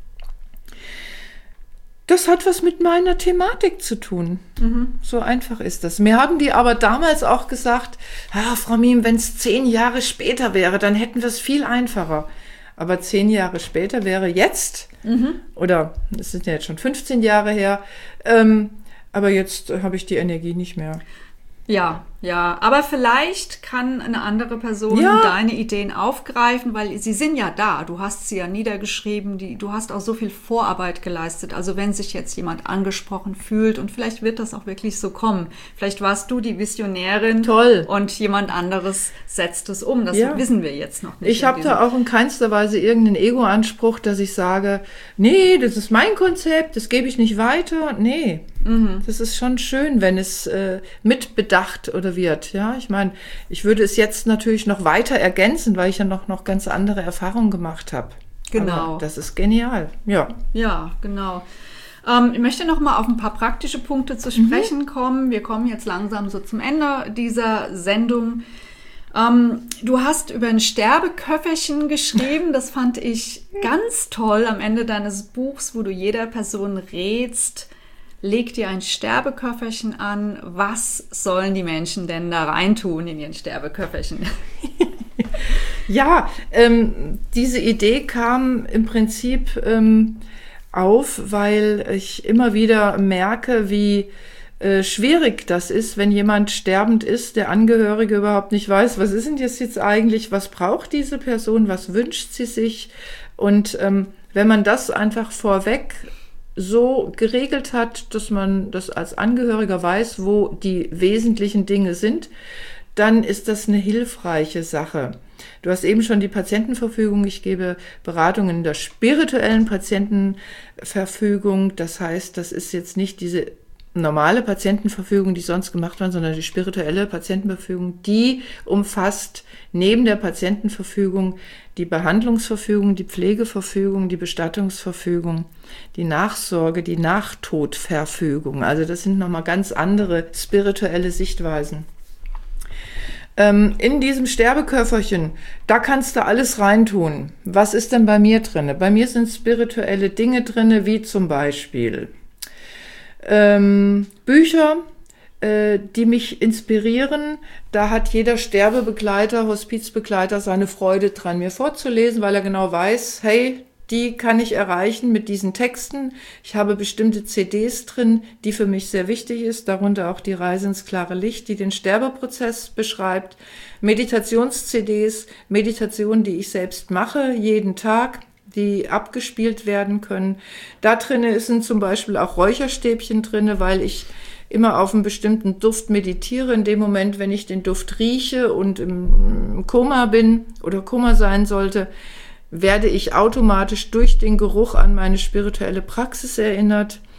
Das hat was mit meiner Thematik zu tun. Mhm. So einfach ist das. Mir haben die aber damals auch gesagt, ah, Frau Miem, wenn es zehn Jahre später wäre, dann hätten wir es viel einfacher. Aber zehn Jahre später wäre jetzt, mhm. oder es sind ja jetzt schon fünfzehn Jahre her, ähm, aber jetzt habe ich die Energie nicht mehr. Ja, ja, aber vielleicht kann eine andere Person ja. deine Ideen aufgreifen, weil sie sind ja da. Du hast sie ja niedergeschrieben, die, du hast auch so viel Vorarbeit geleistet. Also wenn sich jetzt jemand angesprochen fühlt und vielleicht wird das auch wirklich so kommen. Vielleicht warst du die Visionärin. Toll. Und jemand anderes setzt es um. Das ja. wissen wir jetzt noch nicht. Ich habe da auch in keinster Weise irgendeinen Ego-Anspruch, dass ich sage, nee, das ist mein Konzept, das gebe ich nicht weiter. Nee. Mhm. Das ist schon schön, wenn es äh, mitbedacht oder wird. Ja, ich meine, ich würde es jetzt natürlich noch weiter ergänzen, weil ich ja noch, noch ganz andere Erfahrungen gemacht habe. Genau. Aber das ist genial. Ja, ja, genau. Ähm, ich möchte noch mal auf ein paar praktische Punkte zu sprechen mhm. kommen. Wir kommen jetzt langsam so zum Ende dieser Sendung. Ähm, du hast über ein Sterbeköfferchen geschrieben. Das fand ich ganz toll am Ende deines Buchs, wo du jeder Person rätst, leg dir ein Sterbeköfferchen an. Was sollen die Menschen denn da reintun in ihren Sterbeköfferchen? Ja, ähm, diese Idee kam im Prinzip ähm, auf, weil ich immer wieder merke, wie äh, schwierig das ist, wenn jemand sterbend ist, der Angehörige überhaupt nicht weiß, was ist denn das jetzt eigentlich, was braucht diese Person, was wünscht sie sich? Und ähm, wenn man das einfach vorweg so geregelt hat, dass man das als Angehöriger weiß, wo die wesentlichen Dinge sind, dann ist das eine hilfreiche Sache. Du hast eben schon die Patientenverfügung. Ich gebe Beratungen in der spirituellen Patientenverfügung. Das heißt, das ist jetzt nicht diese normale Patientenverfügung, die sonst gemacht wird, sondern die spirituelle Patientenverfügung, die umfasst neben der Patientenverfügung die Behandlungsverfügung, die Pflegeverfügung, die Bestattungsverfügung, die Nachsorge, die Nachtodverfügung. Also das sind nochmal ganz andere spirituelle Sichtweisen. Ähm, in diesem Sterbeköfferchen, da kannst du alles reintun. Was ist denn bei mir drinne? Bei mir sind spirituelle Dinge drinne, wie zum Beispiel ähm, Bücher, äh, die mich inspirieren. Da hat jeder Sterbebegleiter, Hospizbegleiter seine Freude dran, mir vorzulesen, weil er genau weiß, hey, die kann ich erreichen mit diesen Texten. Ich habe bestimmte C Ds drin, die für mich sehr wichtig ist, darunter auch die Reise ins klare Licht, die den Sterbeprozess beschreibt. Meditations-C Ds, Meditationen, die ich selbst mache, jeden Tag, die abgespielt werden können. Da drinne sind zum Beispiel auch Räucherstäbchen drinne, weil ich immer auf einen bestimmten Duft meditiere. In dem Moment, wenn ich den Duft rieche und im Koma bin oder Koma sein sollte, werde ich automatisch durch den Geruch an meine spirituelle Praxis erinnert.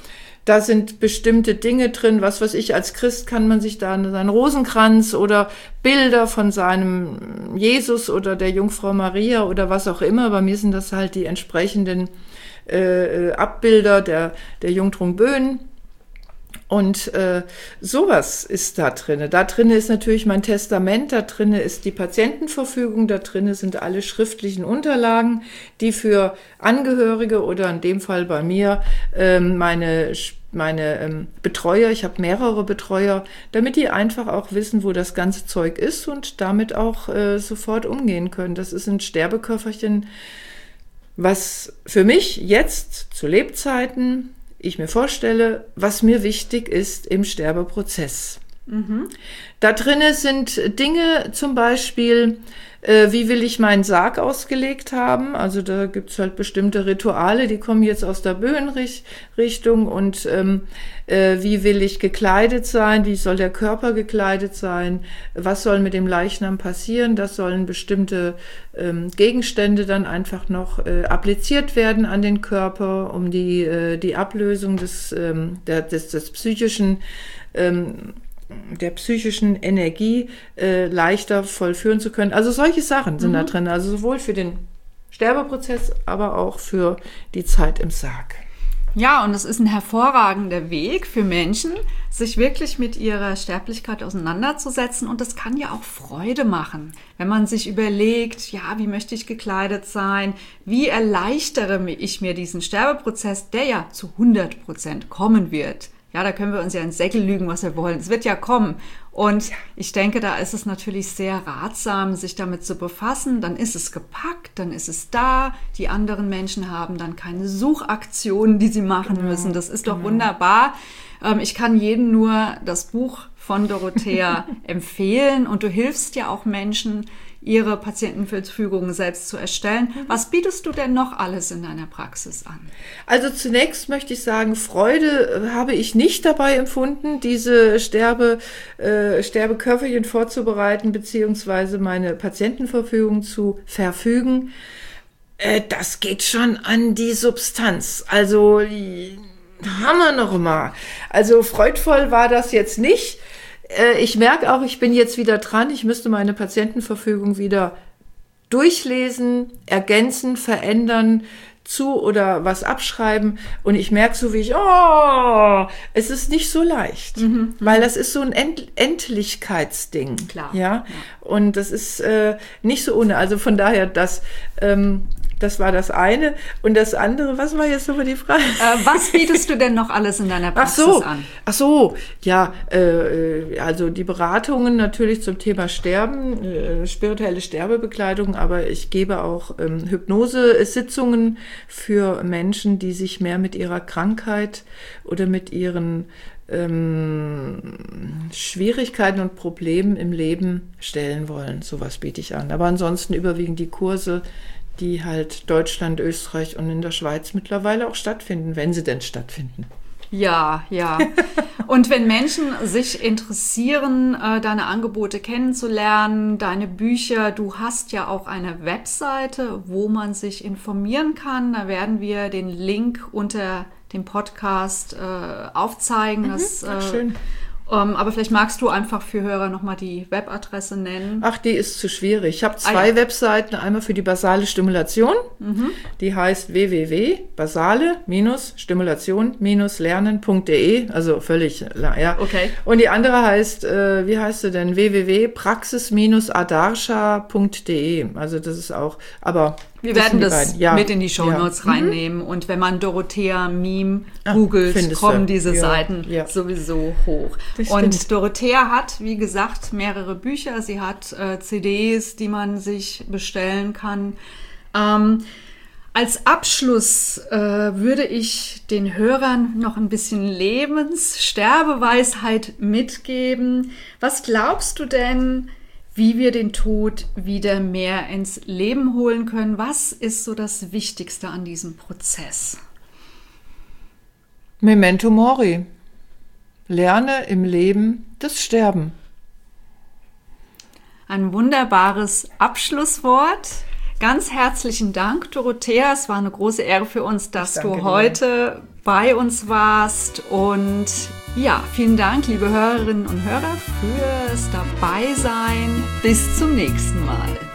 Da sind bestimmte Dinge drin, was weiß ich, als Christ kann man sich da seinen Rosenkranz oder Bilder von seinem Jesus oder der Jungfrau Maria oder was auch immer. Bei mir sind das halt die entsprechenden äh, Abbilder der, der Jungtrun Böen. Und äh, sowas ist da drinne. Da drinne ist natürlich mein Testament, da drinne ist die Patientenverfügung, da drinne sind alle schriftlichen Unterlagen, die für Angehörige oder in dem Fall bei mir ähm, meine meine ähm, Betreuer, ich habe mehrere Betreuer, damit die einfach auch wissen, wo das ganze Zeug ist und damit auch äh, sofort umgehen können. Das ist ein Sterbeköfferchen, was für mich jetzt zu Lebzeiten ich mir vorstelle, was mir wichtig ist im Sterbeprozess. Mhm. Da drinne sind Dinge, zum Beispiel, äh, wie will ich meinen Sarg ausgelegt haben? Also da gibt's halt bestimmte Rituale, die kommen jetzt aus der Böenrichtung und ähm, äh, wie will ich gekleidet sein? Wie soll der Körper gekleidet sein? Was soll mit dem Leichnam passieren? Das sollen bestimmte ähm, Gegenstände dann einfach noch äh, appliziert werden an den Körper, um die, äh, die Ablösung des, ähm, der, des, des psychischen ähm, der psychischen Energie äh, leichter vollführen zu können. Also solche Sachen sind mhm. da drin. Also sowohl für den Sterbeprozess, aber auch für die Zeit im Sarg. Ja, und es ist ein hervorragender Weg für Menschen, sich wirklich mit ihrer Sterblichkeit auseinanderzusetzen. Und das kann ja auch Freude machen, wenn man sich überlegt, ja, wie möchte ich gekleidet sein? Wie erleichtere ich mir diesen Sterbeprozess, der ja zu hundert Prozent kommen wird? Ja, da können wir uns ja ins Säckel lügen, was wir wollen. Es wird ja kommen. Und ich denke, da ist es natürlich sehr ratsam, sich damit zu befassen. Dann ist es gepackt, dann ist es da. Die anderen Menschen haben dann keine Suchaktionen, die sie machen genau, müssen. Das ist doch genau. wunderbar. Ähm, ich kann jedem nur das Buch von Dorothea empfehlen. Und du hilfst ja auch Menschen, ihre Patientenverfügung selbst zu erstellen. Was bietest du denn noch alles in deiner Praxis an? Also zunächst möchte ich sagen, Freude habe ich nicht dabei empfunden, diese Sterbe, äh, Sterbeköfferchen vorzubereiten, beziehungsweise meine Patientenverfügung zu verfügen. Äh, das geht schon an die Substanz. Also Hammer noch mal. Also freudvoll war das jetzt nicht. Ich merke auch, ich bin jetzt wieder dran. Ich müsste meine Patientenverfügung wieder durchlesen, ergänzen, verändern, zu oder was abschreiben. Und ich merke so, wie ich, oh, es ist nicht so leicht, mhm. weil das ist so ein End- Endlichkeitsding. Klar. Ja? ja. Und das ist äh, nicht so ohne. Also von daher, das, ähm, das war das eine. Und das andere, was war jetzt nochmal die Frage? Äh, was bietest du denn noch alles in deiner Praxis ach so, an? Ach so, ja, äh, also die Beratungen natürlich zum Thema Sterben, äh, spirituelle Sterbebekleidung, aber ich gebe auch ähm, Hypnose-Sitzungen für Menschen, die sich mehr mit ihrer Krankheit oder mit ihren ähm, Schwierigkeiten und Problemen im Leben stellen wollen. Sowas biete ich an. Aber ansonsten überwiegend die Kurse, die halt Deutschland, Österreich und in der Schweiz mittlerweile auch stattfinden, wenn sie denn stattfinden. Ja, ja. Und wenn Menschen sich interessieren, deine Angebote kennenzulernen, deine Bücher, du hast ja auch eine Webseite, wo man sich informieren kann. Da werden wir den Link unter dem Podcast äh, aufzeigen. Mhm, das, ach, äh, schön. Um, aber vielleicht magst du einfach für Hörer nochmal die Webadresse nennen. Ach, die ist zu schwierig. Ich habe zwei ah, ja. Webseiten. Einmal für die basale Stimulation. Mhm. Die heißt w w w punkt basale Stimulation lernen punkt d e. Also völlig, ja. Okay. Und die andere heißt, äh, wie heißt sie denn? w w w punkt praxis adarsha punkt d e. Also das ist auch, aber... Wir werden das ja. mit in die Shownotes ja. reinnehmen. Mhm. Und wenn man Dorothea Meme googelt, kommen diese ja. Seiten ja. sowieso hoch. Das und stimmt. Dorothea hat, wie gesagt, mehrere Bücher. Sie hat äh, C Ds, die man sich bestellen kann. Ähm, als Abschluss äh, würde ich den Hörern noch ein bisschen Lebenssterbeweisheit mitgeben. Was glaubst du denn, wie wir den Tod wieder mehr ins Leben holen können? Was ist so das Wichtigste an diesem Prozess? Memento mori. Lerne im Leben das Sterben. Ein wunderbares Abschlusswort. Ganz herzlichen Dank, Dorothea. Es war eine große Ehre für uns, dass du heute bei uns warst. Und ja, vielen Dank, liebe Hörerinnen und Hörer, fürs Dabeisein. Bis zum nächsten Mal.